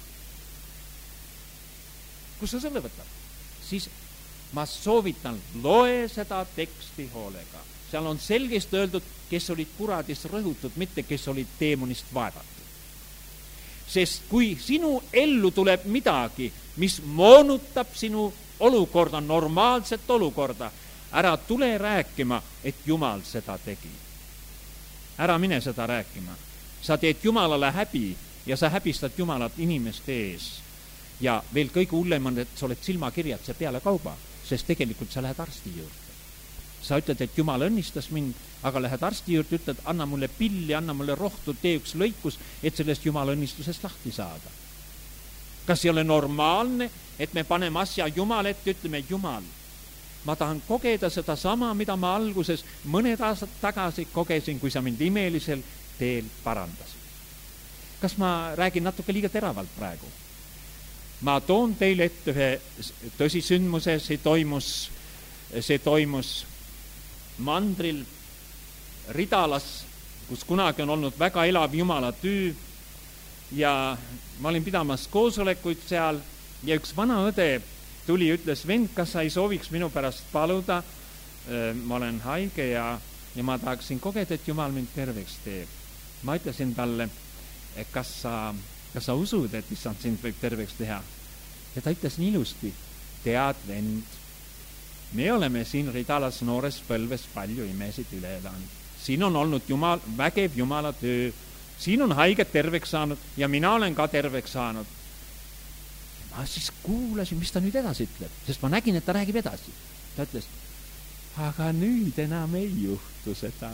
Kus sa selle võtad? Siis ma soovitan, loe seda teksti hoolega. Seal on selgesti öeldud, kes olid kuradist rõhutud, mitte kes olid teemonist vaevatud. Sest kui sinu ellu tuleb midagi, mis moonutab sinu olukorda, normaalset olukorda, ära tule rääkima, et Jumal seda tegi. Ära mine seda rääkima. Sa teed Jumalale häbi ja sa häbistad Jumalat inimeste ees. Ja veel kõige hullem on, et sa oled silmakirjatse peale kauba, sest tegelikult sa lähed arsti juurde. Sa ütled, et Jumal õnnistas mind, aga lähed arsti juurde, ütled, anna mulle pilli, anna mulle rohtu, tee üks lõikus, et sellest Jumala õnnistusest lahti saada. Kas ei ole normaalne, et me paneme asja Jumal ette, ütleme, Jumal, ma tahan kogeda seda sama, mida ma alguses mõned aastad tagasi kogesin, kui sa mind imelisel teel parandasid. Kas ma räägin natuke liiga teravalt praegu? Ma toon teile ette ühe tõsisündmuse, see toimus, see toimus mandril Ridalas, kus kunagi on olnud väga elav Jumala tüü ja ma olin pidamas koosolekuid seal ja üks vana õde tuli ja ütles, vend, kas sa ei sooviks minu pärast paluda, ma olen haige ja, ja ma tahaksin kogeda, et Jumal mind terveks teeb. Ma ütlesin talle, kas sa, kas sa usud, et issand sind võib terveks teha. Ja ta ütles nii ilusti, tead, vend, me oleme siin Ridalas noores põlves palju imesid üle elanud. Siin on olnud Jumal, vägev Jumala töö, siin on haiged terveks saanud ja mina olen ka terveks saanud. Ma siis kuulasin, mis ta nüüd edasi ütleb, sest ma nägin, et ta räägib edasi. Ta ütles, aga nüüd enam ei juhtu seda.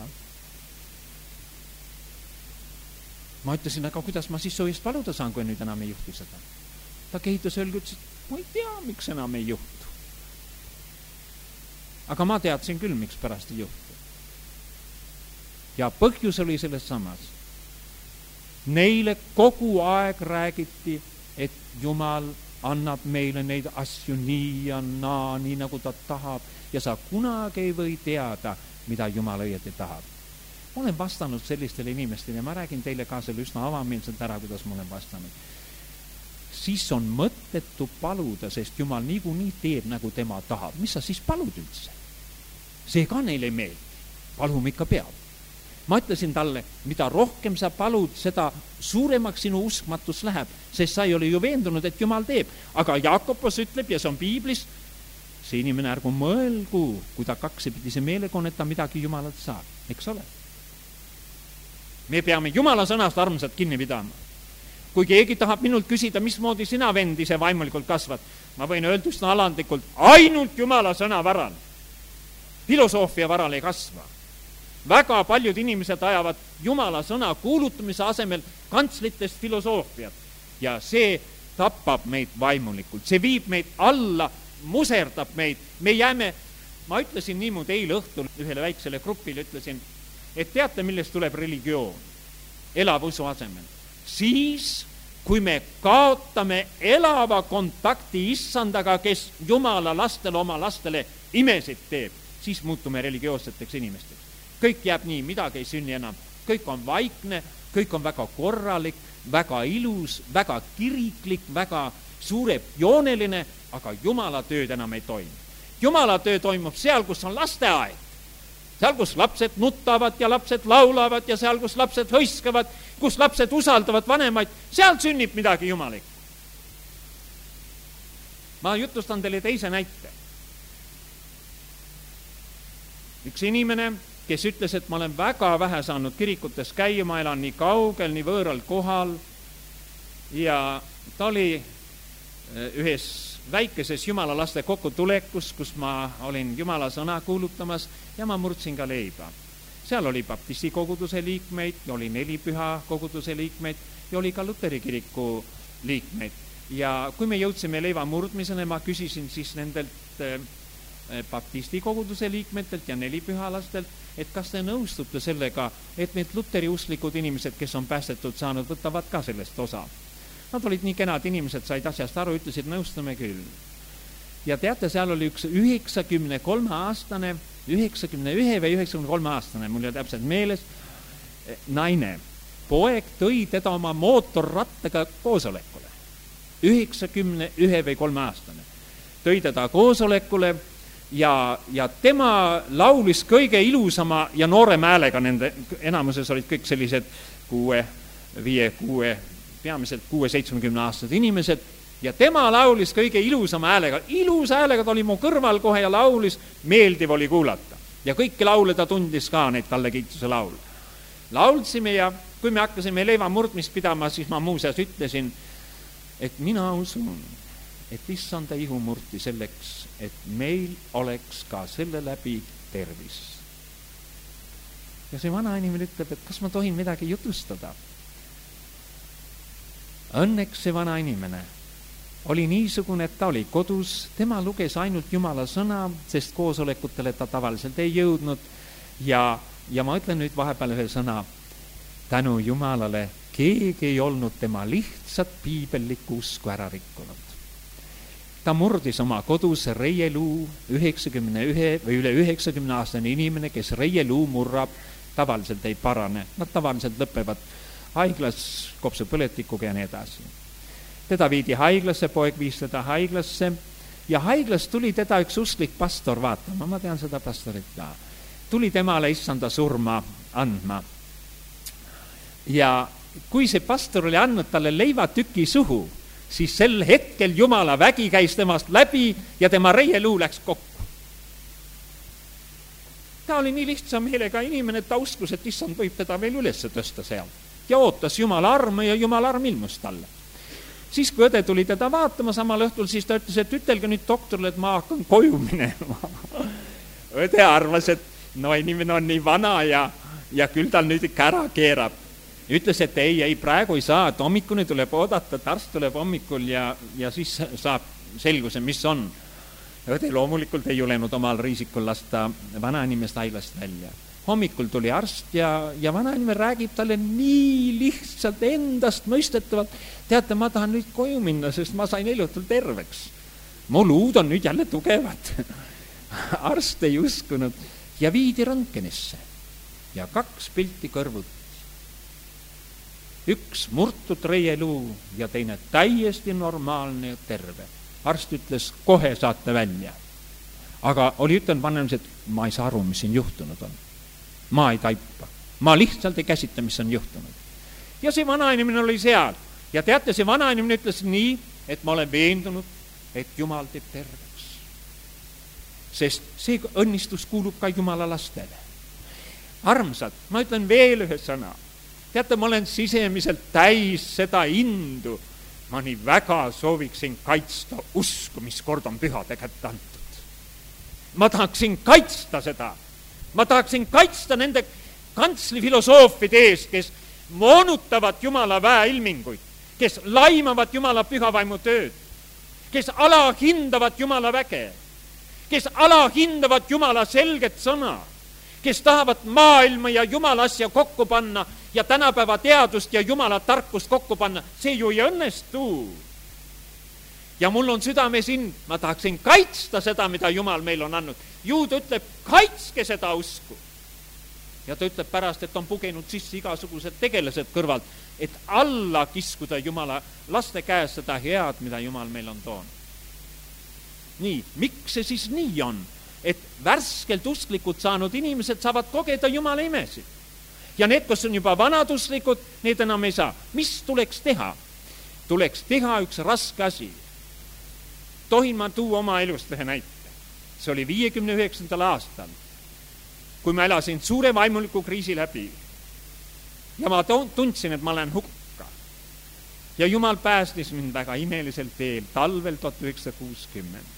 Ma ütlesin, aga kuidas ma siis su eest paluda saan, kui nüüd enam ei juhtu seda? Ta kehitas öelge, ütles, et ma ei tea, miks enam ei juhtu. Aga ma teadsin küll, miks pärast ei juhtu. Ja põhjus oli selles samas. Neile kogu aeg räägiti, et Jumal annab meile neid asju nii ja naa, nii nagu ta tahab ja sa kunagi ei või teada, mida Jumal õieti tahab. Ma olen vastanud sellistele inimestele ja ma räägin teile ka selle üsna avameelselt ära, kuidas ma olen vastanud. Siis on mõttetu paluda, sest Jumal niikuinii teeb, nagu tema tahab. Mis sa siis palud üldse? See ka neile ei meeldi. Palum ikka peab. Ma ütlesin talle, mida rohkem sa palud, seda suuremaks sinu uskmatus läheb, sest sa ei ole ju veendunud, et Jumal teeb. Aga Jaakobos ütleb, ja see on Piiblis, see inimene ärgu mõelgu, kui ta kaksipidise meelega on, et ta midagi Jumalalt saab. Eks ole? Me peame Jumala sõnast armsalt kinni pidama. Kui keegi tahab minult küsida, mismoodi sina vend ise vaimulikult kasvad, ma võin öelda üsna alandlikult, ainult Jumala sõna varal. Filosoofia varal ei kasva. Väga paljud inimesed ajavad Jumala sõna kuulutamise asemel kantslitest filosoofiat ja see tapab meid vaimulikult. See viib meid alla, muserdab meid. Me jääme, ma ütlesin niimoodi eile õhtul ühele väiksele grupile, ütlesin, et teate, millest tuleb religioon elava usu asemel. Siis, kui me kaotame elava kontakti issandaga, kes Jumala lastele, oma lastele imesid teeb, siis muutume religioosseteks inimesteks. Kõik jääb nii, midagi ei sünni enam. Kõik on vaikne, kõik on väga korralik väga ilus, väga kiriklik, väga suurejooneline, aga jumala tööd enam ei toimu. Jumala töö toimub seal, kus on lasteaed. Seal, kus lapsed nutavad ja lapsed laulavad ja seal, kus lapsed hõiskavad, kus lapsed usaldavad vanemaid, seal sünnib midagi jumalikku. Ma jutustan teile teise näite. Üks inimene, kes ütles, et ma olen väga vähe saanud kirikutes käia, ma elan nii kaugel, nii võõral kohal ja ta oli ühes väikeses jumalalaste kokkutulekus, kus ma olin jumala sõna kuulutamas ja ma murdsin ka leiba. Seal oli baptisti koguduse liikmeid, oli nelipüha koguduse liikmeid ja oli ka Luteri kiriku liikmeid. Ja kui me jõudsime leiva murdmisena, ma küsisin siis nendelt baptisti koguduse liikmetelt ja nelipühalastelt, et kas te nõustute sellega, et need Luteri usklikud inimesed, kes on päästetud saanud, võtavad ka sellest osa. Nad olid nii kenad inimesed, said asjast aru, ütlesid, nõustume küll. Ja teate, seal oli üks üheksakümne kolme aastane, üheksakümne ühe või üheksakümne kolme aastane, mul ei ole täpselt meeles, naine. Poeg tõi teda oma mootorrattaga koosolekule. üheksakümne ühe või kolme aastane. Tõi teda koosolekule ja, ja tema laulis kõige ilusama ja noorem häälega, nende enamuses olid kõik sellised kuue, viie, kuue, peamiselt kuue seitsmekümne aastased inimesed ja tema laulis kõige ilusama häälega. Ilus häälega ta oli mu kõrval kohe ja laulis, meeldiv oli kuulata. Ja kõiki laule ta tundis ka, neid Kalle Kiituse laul. Lauldsime ja kui me hakkasime leiva murdmist pidama, siis ma muuseas ütlesin, et mina usun, et issanda ihu murti selleks, et meil oleks ka selle läbi tervis. Ja see vana inimene ütleb, et kas ma tohin midagi jutustada. Õnneks see vana inimene oli niisugune, et ta oli kodus, tema luges ainult jumala sõna, sest koosolekutele ta tavaliselt ei jõudnud ja, ja ma ütlen nüüd vahepeal ühe sõna, tänu jumalale keegi ei olnud tema lihtsat piibellikku usku ära rikkunud. Ta murdis oma kodus reieluu üheksakümne ühe või üle üheksakümne aastane inimene, kes reieluu murrab, tavaliselt ei parane. Nad tavaliselt lõpevad haiglas kopsupõletikuga ja nii edasi. Teda viidi haiglasse, poeg viis teda haiglasse ja haiglas tuli teda üks usklik pastor vaatama, ma tean seda pastorit ka. Tuli temale issanda surma andma. Ja kui see pastor oli andnud talle leivatüki suhu, siis sel hetkel jumala vägi käis temast läbi ja tema reieluu läks kokku. Ta oli nii lihtsa meelega inimene, et ta uskus, et issand võib teda veel üles tõsta seal ja ootas jumala armu ja jumala arm ilmus talle. Siis kui õde tuli teda vaatama samal õhtul, siis ta ütles, et ütelge nüüd doktorile, et ma hakkan koju minema. Õde arvas, et no inimene on nii vana ja, ja küll tal nüüd ikka ära keerab. Ütles, et ei, ei, praegu ei saa, et hommikuni tuleb oodata, et arst tuleb hommikul ja, ja siis saab selguse, mis on. Õde loomulikult ei julenud omal riisikul lasta vanainimest haiglast välja. Hommikul tuli arst ja, ja vanainime räägib talle nii lihtsalt endast mõistetavalt. Teate, ma tahan nüüd koju minna, sest ma sain elutul terveks. Mu luud on nüüd jälle tugevad. Arst ei uskunud ja viidi röntgenisse ja kaks pilti kõrvut. Üks murtud reieluu ja teine täiesti normaalne ja terve. Arst ütles, kohe saate välja. Aga oli ütlen vanemaks, et ma ei saa aru, mis siin juhtunud on. Ma ei taipa. Ma lihtsalt ei käsita, mis on juhtunud. Ja see vanainimene oli seal. Ja teate, see vanainimene ütles nii, et ma olen veendunud, et Jumal teeb terveks. Sest see õnnistus kuulub ka Jumala lastele. Armsad, ma ütlen veel ühe sõna. Teate, ma olen sisemiselt täis seda indu. Ma nii väga sooviksin kaitsta usku, mis kord on pühade kätte antud. Ma tahaksin kaitsta seda. Ma tahaksin kaitsta nende kantslifilosoofide ees, kes moonutavad Jumala väeilminguid, kes laimavad Jumala pühavaimu tööd, kes alahindavad Jumala väge, kes alahindavad Jumala selget sõna, kes tahavad maailma ja Jumala asja kokku panna ja tänapäeva teadust ja Jumala tarkust kokku panna. See ju ei õnnestu. Ja mul on südames ind, ma tahaksin kaitsta seda, mida Jumal meil on andnud. Juud ütleb, kaitske seda usku. ja ta ütleb pärast, et on pugenud sisse igasugused tegelased kõrvalt, et alla kiskuda Jumala laste käes seda head, mida Jumal meil on toonud. Nii, miks see siis nii on, et värskelt usklikud saanud inimesed saavad kogeda Jumala imesid? Ja need, kes on juba vanaduslikud, need enam ei saa. Mis tuleks teha? Tuleks teha üks raske asi. Tohin ma tuua oma elust ühe näite. See oli viiekümne üheksandal aastal, kui ma elasin suure vaimuliku kriisi läbi. Ja ma tundsin, et ma olen hukka. Ja Jumal päästis mind väga imelisel teel talvel tuhat üheksasada kuuskümmend.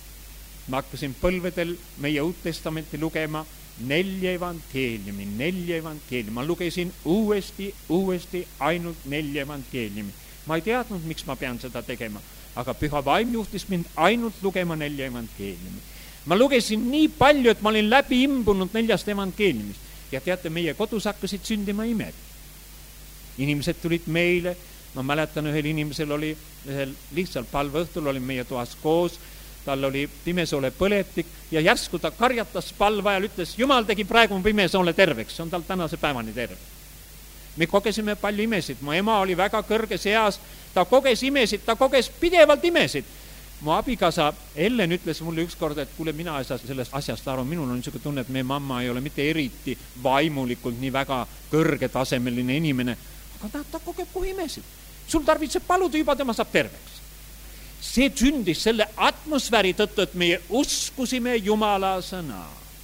Ma hakkasin põlvedel meie Uut Testamenti lugema nelja evangeeliumi, nelja evangeeliumi. Ma lugesin uuesti, uuesti ainult nelja evangeeliumi. Ma ei teadnud, miks ma pean seda tegema, aga Püha Vaim juhtis mind ainult lugema nelja evangeeliumi. Ma lugesin nii palju, et ma olin läbi imbunud neljast evangeeliumist. Ja teate, meie kodus hakkasid sündima imed. Inimesed tulid meile, ma mäletan, ühel inimesel oli ühel lihtsalt palveõhtul, oli meie toas koos, tal oli pimesoole põletik ja järsku ta karjatas palve ajal, ütles, Jumal tegi praegu pimesoole terveks, see on tal tänase päevani terve. Me kogesime palju imesid, mu ema oli väga kõrges eas, ta koges imesid, ta koges pidevalt imesid. Mu abikaasa Ellen ütles mulle ükskord, et kuule, mina ei saa sellest asjast aru, minul on niisugune tunne, et meie mamma ei ole mitte eriti vaimulikult nii väga kõrgetasemeline inimene, aga ta, ta kogeb kohe imesid. Sul tarvitseb paluda, juba tema saab terveks. See sündis selle atmosfääri tõttu, et meie uskusime Jumala sõna.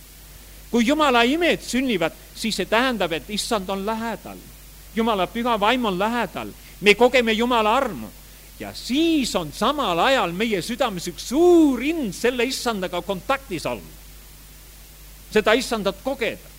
Kui Jumala imed sünnivad, siis see tähendab, et issand on lähedal. Jumala Püha Vaim on lähedal. Me kogeme Jumala armu. Ja siis on samal ajal meie südames üks suur ind selle issandaga kontaktis olla. Seda issandat kogeda.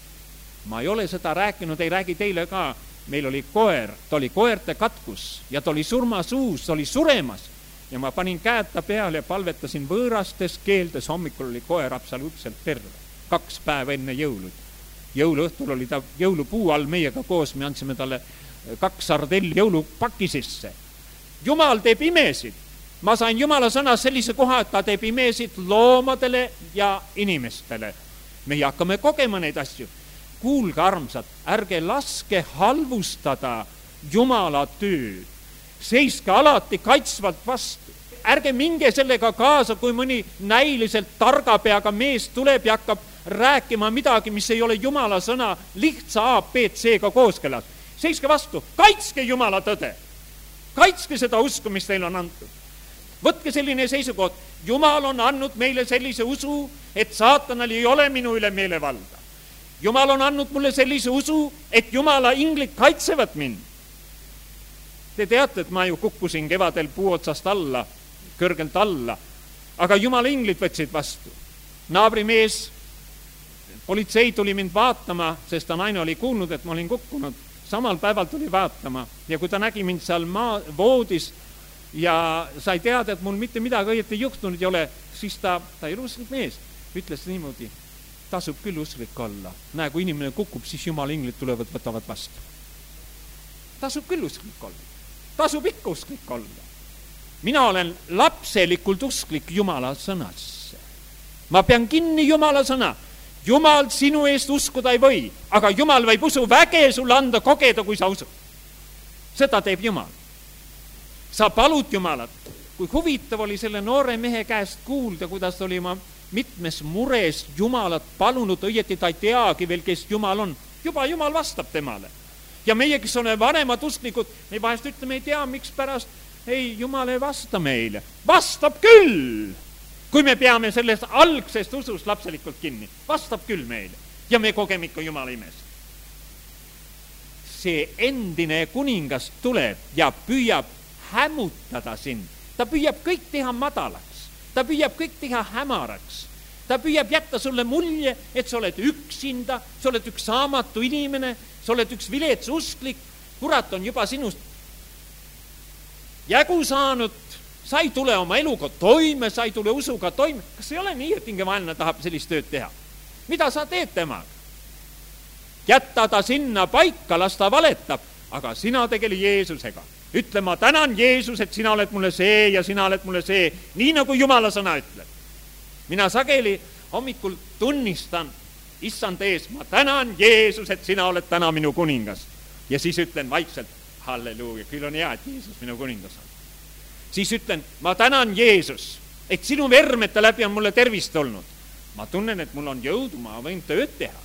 Ma ei ole seda rääkinud, ei räägi teile ka. Meil oli koer, ta oli koerte katkus ja ta oli surmasuus, ta oli suremas. Ja ma panin käed ta peale ja palvetasin võõrastes keeldes. Hommikul oli koer absoluutselt terve. Kaks päeva enne jõulud. Jõuluõhtul oli ta jõulupuu all meiega koos. Me andsime talle kaks sardelli jõulupaki sisse. Jumal teeb imesid. Ma sain Jumala sõnas sellise koha, et ta teeb imesid loomadele ja inimestele. Me hakkame kogema neid asju. Kuulge, armsad, ärge laske halvustada Jumala tööd. Seiske alati kaitsvalt vastu. Ärge minge sellega kaasa, kui mõni näiliselt targa peaga mees tuleb ja hakkab rääkima midagi, mis ei ole Jumala sõna lihtsa A B C-ga kooskõlas. Seiske vastu, kaitske Jumala tõde. Kaitske seda usku, mis teil on antud. Võtke selline seisukoht. Jumal on andnud meile sellise usu, et saatanal ei ole minu üle meelevalda. Jumal on andnud mulle sellise usu, et Jumala inglid kaitsevad mind. Te teate, et ma ju kukkusin kevadel puuotsast alla, kõrgelt alla, aga Jumala inglid võtsid vastu. Naabrimees, politsei tuli mind vaatama, sest ta naine oli kuulnud, et ma olin kukkunud. Samal päeval tuli vaatama ja kui ta nägi mind seal maa, voodis ja sai teada, et mul mitte midagi õieti juhtunud ei ole, siis ta, ta ei usklik mees, ütles niimoodi, tasub küll usklik olla. Näe, kui inimene kukub, siis Jumala inglid tulevad, võtavad vastu. Tasub küll usklik olla. Tasub ikka usklik olla. Mina olen lapselikult usklik Jumala sõnasse. Ma pean kinni Jumala sõna. Jumal sinu eest uskuda ei või, aga Jumal võib usu väge sulle anda kogeda, kui sa usud. Seda teeb Jumal. Sa palud Jumalat. Kui huvitav oli selle noore mehe käest kuulda, kuidas oli ma mitmes mures Jumalat palunud, õieti ta ei teagi veel, kes Jumal on. Juba Jumal vastab temale. Ja meie, kes on vanemad usklikud, me vahest ütleme, ei tea, miks pärast, ei, Jumal ei vasta meile. Vastab küll! Kui me peame sellest algsest usust lapselikult kinni, vastab küll meile ja me kogeme ikka Jumala imest. See endine kuningas tuleb ja püüab hämutada sind. Ta püüab kõik teha madalaks, ta püüab kõik teha hämaraks, ta püüab jätta sulle mulje, et sa oled üksinda, sa oled üks saamatu inimene, sa oled üks vilets usklik, kurat on juba sinust jägu saanud. Sa ei tule oma eluga toime, sa ei tule usuga toime. Kas ei ole nii, et hingevaenlane tahab sellist tööd teha? Mida sa teed temaga? Jätta ta sinna paika, las ta valetab, aga sina tegeli Jeesusega. Ütle, ma tänan Jeesus, et sina oled mulle see ja sina oled mulle see, nii nagu Jumala sõna ütleb. Mina sageli hommikul tunnistan, issand ees, ma tänan, Jeesus, et sina oled täna minu kuningas. Ja siis ütlen vaikselt, halleluuja, küll on hea, et Jeesus minu kuningas on. Siis ütlen, ma tänan, Jeesus, et sinu vermete läbi on mulle tervist olnud. Ma tunnen, et mul on jõudu, ma võin tööd teha.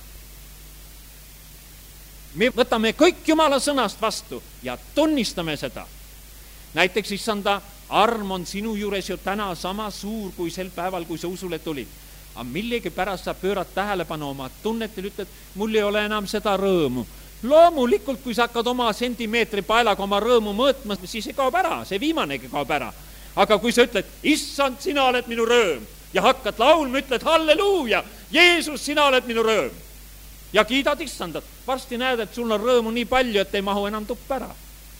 Me võtame kõik Jumala sõnast vastu ja tunnistame seda. Näiteks issanda arm on sinu juures ju täna sama suur kui sel päeval, kui sa usule tulid. Aga millegi pärast sa pöörad tähelepanu oma tunnetel, ütled, mul ei ole enam seda rõõmu. Loomulikult, kui sa hakkad oma sentimeetri paelaga oma rõõmu mõõtma, siis see kaob ära, see viimanegi kaob ära. Aga kui sa ütled, issand, sina oled minu rõõm ja hakkad laulma, ütled, halleluuja, Jeesus, sina oled minu rõõm. Ja kiidad issandat, varsti näed, et sul on rõõmu nii palju, et ei mahu enam tuppa ära.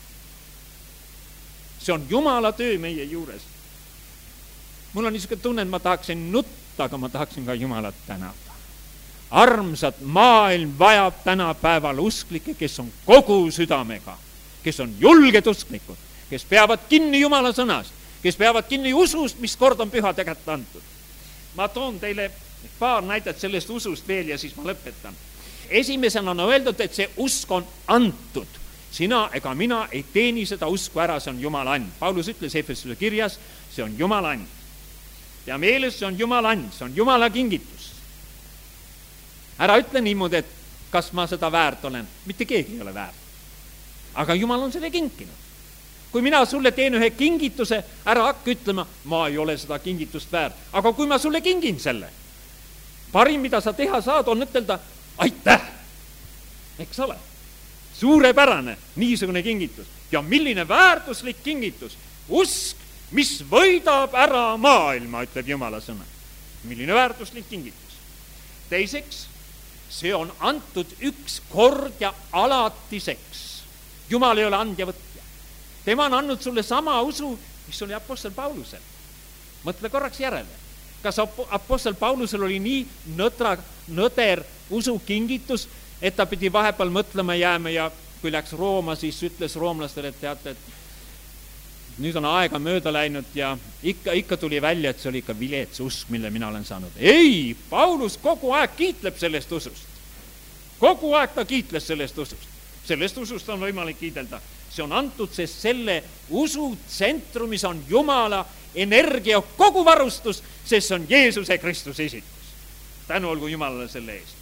See on Jumala töö meie juures. Mul on niisugune tunne, et ma tahaksin nutta, aga ma tahaksin ka Jumalat tänada. Armsad, maailm vajab tänapäeval usklikke, kes on kogu südamega, kes on julged usklikud, kes peavad kinni Jumala sõnast, kes peavad kinni usust, mis kord on pühade kätte antud. Ma toon teile paar näidet sellest usust veel ja siis ma lõpetan. Esimesena on öeldud, et see usk on antud. Sina ega mina ei teeni seda usku ära, see on Jumala and. Paulus ütles Efesuse kirjas, see on Jumala and. Ja meeles, see on Jumala and, see on Jumala kingitus. Ära ütle niimoodi, et kas ma seda väärt olen. Mitte keegi ei ole väärt. Aga Jumal on selle kinkinud. Kui mina sulle teen ühe kingituse, ära hakka ütlema, ma ei ole seda kingitust väärt. Aga kui ma sulle kingin selle, parim, mida sa teha saad, on ütelda, aitäh, eks ole, suurepärane niisugune kingitus. Ja milline väärtuslik kingitus, usk, mis võidab ära maailma, ütleb Jumala sõna. Milline väärtuslik kingitus. Teiseks, see on antud üks kord ja alatiseks. Jumal ei ole andja võtja. Tema on andnud sulle sama usu, mis oli apostel Paulusel. Mõtle korraks järele. Kas apostel Paulusel oli nii nõtra, nõder usukingitus, et ta pidi vahepeal mõtlema jääma ja kui läks Rooma, siis ütles roomlastele, et teate, et nüüd on aega mööda läinud ja ikka, ikka tuli välja, et see oli ikka vilets usk, mille mina olen saanud. Ei, Paulus kogu aeg kiitleb sellest usust. Kogu aeg ta kiitles sellest usust. Sellest usust on võimalik kiidelda. See on antud, sest selle usu tsentrumis on Jumala energia kogu varustus, sest see on Jeesuse Kristuse isikus. Tänu olgu Jumalale selle eest.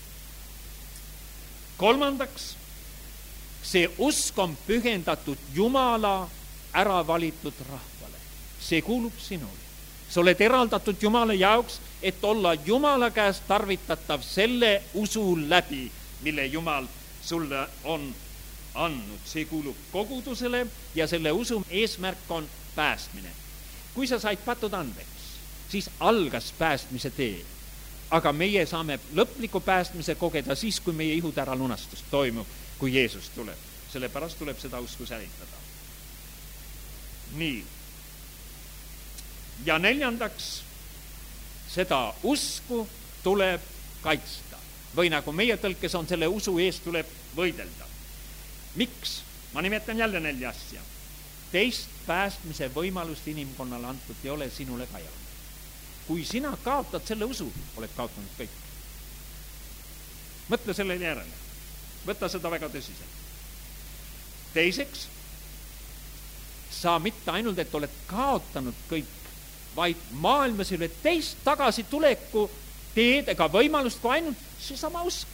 Kolmandaks, see usk on pühendatud Jumala ära valitud rahvale. See kuulub sinule. Sa oled eraldatud Jumala jaoks, et olla Jumala käest tarvitatav selle usu läbi, mille Jumal sulle on andnud. See kuulub kogudusele ja selle usu eesmärk on päästmine. Kui sa said patud andeks, siis algas päästmise tee. Aga meie saame lõpliku päästmise kogeda siis, kui meie ihud ära lunastus toimub, kui Jeesus tuleb. Sellepärast tuleb seda usku säilitada. Nii. Ja neljandaks, seda usku tuleb kaitsta. Või nagu meie tõlkes on, selle usu eest tuleb võidelda. Miks? Ma nimetan jälle nelja asja. Teist päästmise võimalust inimkonnale antud ei ole sinule ka jäänud. Kui sina kaotad selle usu, oled kaotanud kõik. Mõtle selle järele. Võta seda väga tõsiselt. Teiseks, sa mitte ainult, et oled kaotanud kõik, vaid maailmas ei ole teist tagasi tuleku teed ega võimalust kui ainult seesama usk.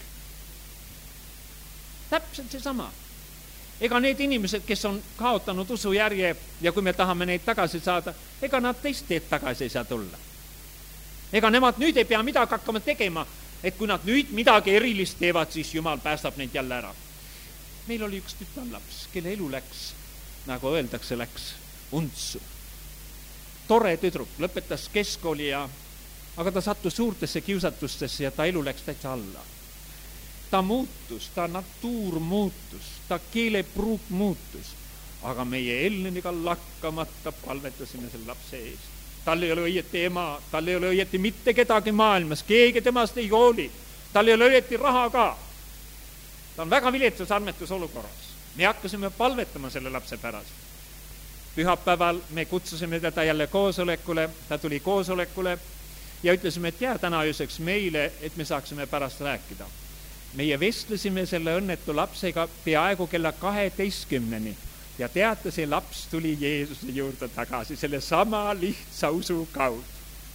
Täpselt seesama. Ega need inimesed, kes on kaotanud usujärje ja kui me tahame neid tagasi saada, ega nad teist teed tagasi ei saa tulla. Ega nemad nüüd ei pea midagi hakkama tegema, et kui nad nüüd midagi erilist teevad, siis Jumal päästab neid jälle ära. Meil oli üks tütarlaps, kelle elu läks, nagu öeldakse, läks untsu. Tore tüdruk, lõpetas keskkooli ja aga ta sattus suurtesse kiusatustesse ja ta elu läks täitsa alla. Ta muutus, ta natuur muutus, ta keelepruuk muutus, aga meie Elleniga lakkamata palvetasime selle lapse eest. Tal ei ole õieti ema, tal ei ole õieti mitte kedagi maailmas, keegi temast ei hooli, tal ei ole õieti raha ka. Ta on väga viletsas armetus olukorras. Me hakkasime palvetama selle lapse pärast. Pühapäeval me kutsusime teda jälle koosolekule, ta tuli koosolekule ja ütlesime, et jää täna ööseks meile, et me saaksime pärast rääkida. Meie vestlesime selle õnnetu lapsega peaaegu kella kaheteistkümneni ja teate, see laps tuli Jeesuse juurde tagasi selle sama lihtsa usu kaudu.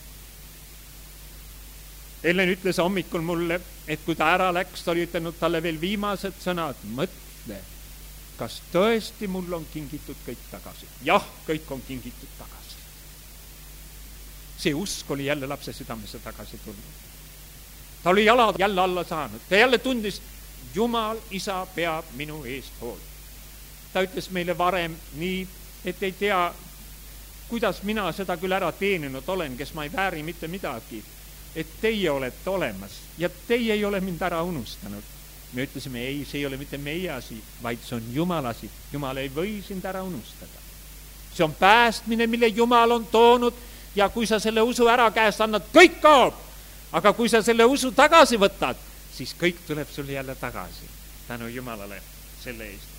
Ellen ütles hommikul mulle, et kui ta ära läks, ta oli ütelnud talle veel viimased sõnad, mõtle, kas tõesti mul on kingitud kõik tagasi? Jah, kõik on kingitud tagasi. See usk oli jälle lapse südamesse tagasi tulnud. Ta oli jalad jälle alla saanud. Ta jälle tundis, Jumal, isa peab minu eest hoolt. Ta ütles meile varem nii, et ei tea, kuidas mina seda küll ära teeninud olen, kes ma ei vääri mitte midagi, et teie olete olemas ja teie ei ole mind ära unustanud. Me ütlesime, ei, see ei ole mitte meie asi, vaid see on Jumala asi. Jumal ei või sind ära unustada. See on päästmine, mille Jumal on toonud ja kui sa selle usu ära käest annad, kõik kaob. Aga kui sa selle usu tagasi võtad, siis kõik tuleb sulle jälle tagasi. Tänu Jumalale selle eest.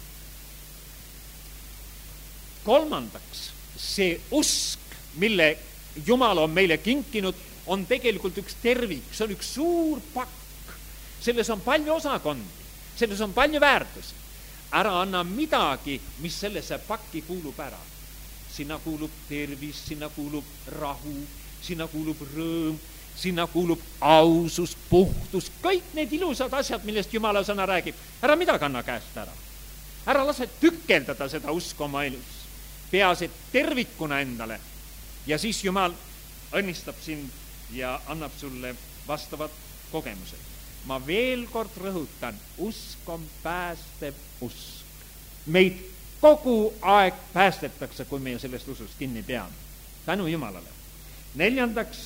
Kolmandaks, see usk, mille Jumal on meile kinkinud, on tegelikult üks tervik, see on üks suur pakk. Selles on palju osakondi, selles on palju väärtusi. Ära anna midagi, mis sellesse pakki kuulub ära. Sinna kuulub tervis, sinna kuulub rahu, sinna kuulub rõõm, sinna kuulub ausus, puhtus, kõik need ilusad asjad, millest Jumala sõna räägib. Ära midagi anna käest ära. Ära lase tükeldada seda usk oma elus. Peas, et tervikuna endale. Ja siis Jumal õnnistab sind ja annab sulle vastavad kogemused. Ma veel kord rõhutan, usk on päästev usk. Meid kogu aeg päästetakse, kui meie sellest usust kinni peame. Tänu Jumalale. Neljandaks,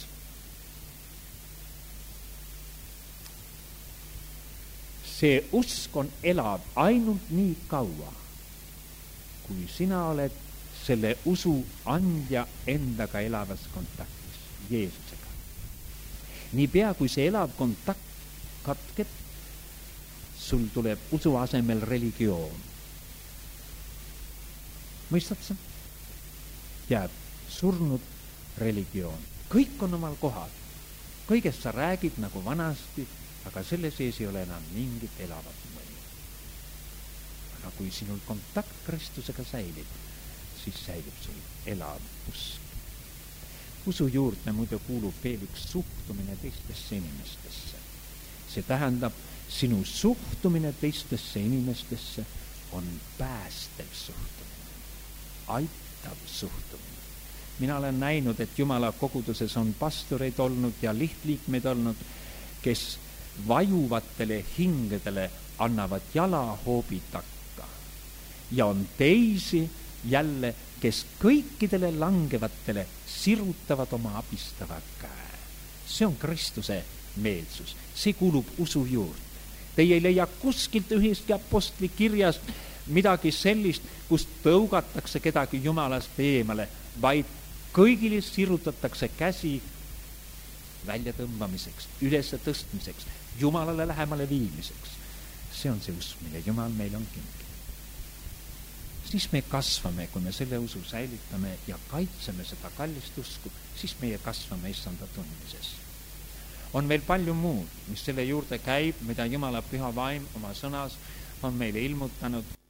see usk on elav ainult nii kaua, kui sina oled selle usu andja endaga elavas kontaktis, Jeesusega. Niipea, kui see elav kontakt katkeb, sul tuleb usu asemel religioon. Mõistad sa? Jääb surnud religioon. Kõik on omal kohal. Kõigest sa räägid nagu vanasti, aga selle sees ei ole enam mingit elavat mõju. Aga kui sinul kontakt Kristusega säilib, siis säilib sul elav usk. Usu juurde muide kuulub veel üks suhtumine teistesse inimestesse. See tähendab, sinu suhtumine teistesse inimestesse on päästev suhtumine, aitav suhtumine. Mina olen näinud, et Jumala koguduses on pastoreid olnud ja lihtliikmeid olnud, kes vajuvatele hingedele annavad jalahoobi takka. Ja on teisi jälle, kes kõikidele langevatele sirutavad oma abistava käe. See on Kristuse meelsus. See kuulub usu juurde. Teie ei leia kuskilt ühestki apostli kirjast midagi sellist, kus tõugatakse kedagi Jumalast eemale, vaid kõigile sirutatakse käsi väljatõmbamiseks, üles tõstmiseks, Jumalale lähemale viimiseks. See on see usk, mille Jumal meil on kinkinud. Siis me kasvame, kui me selle usu säilitame ja kaitseme seda kallist usku, siis meie kasvame issanda tundmises. On veel palju muud, mis selle juurde käib, mida Jumala püha vaim oma sõnas on meile ilmutanud.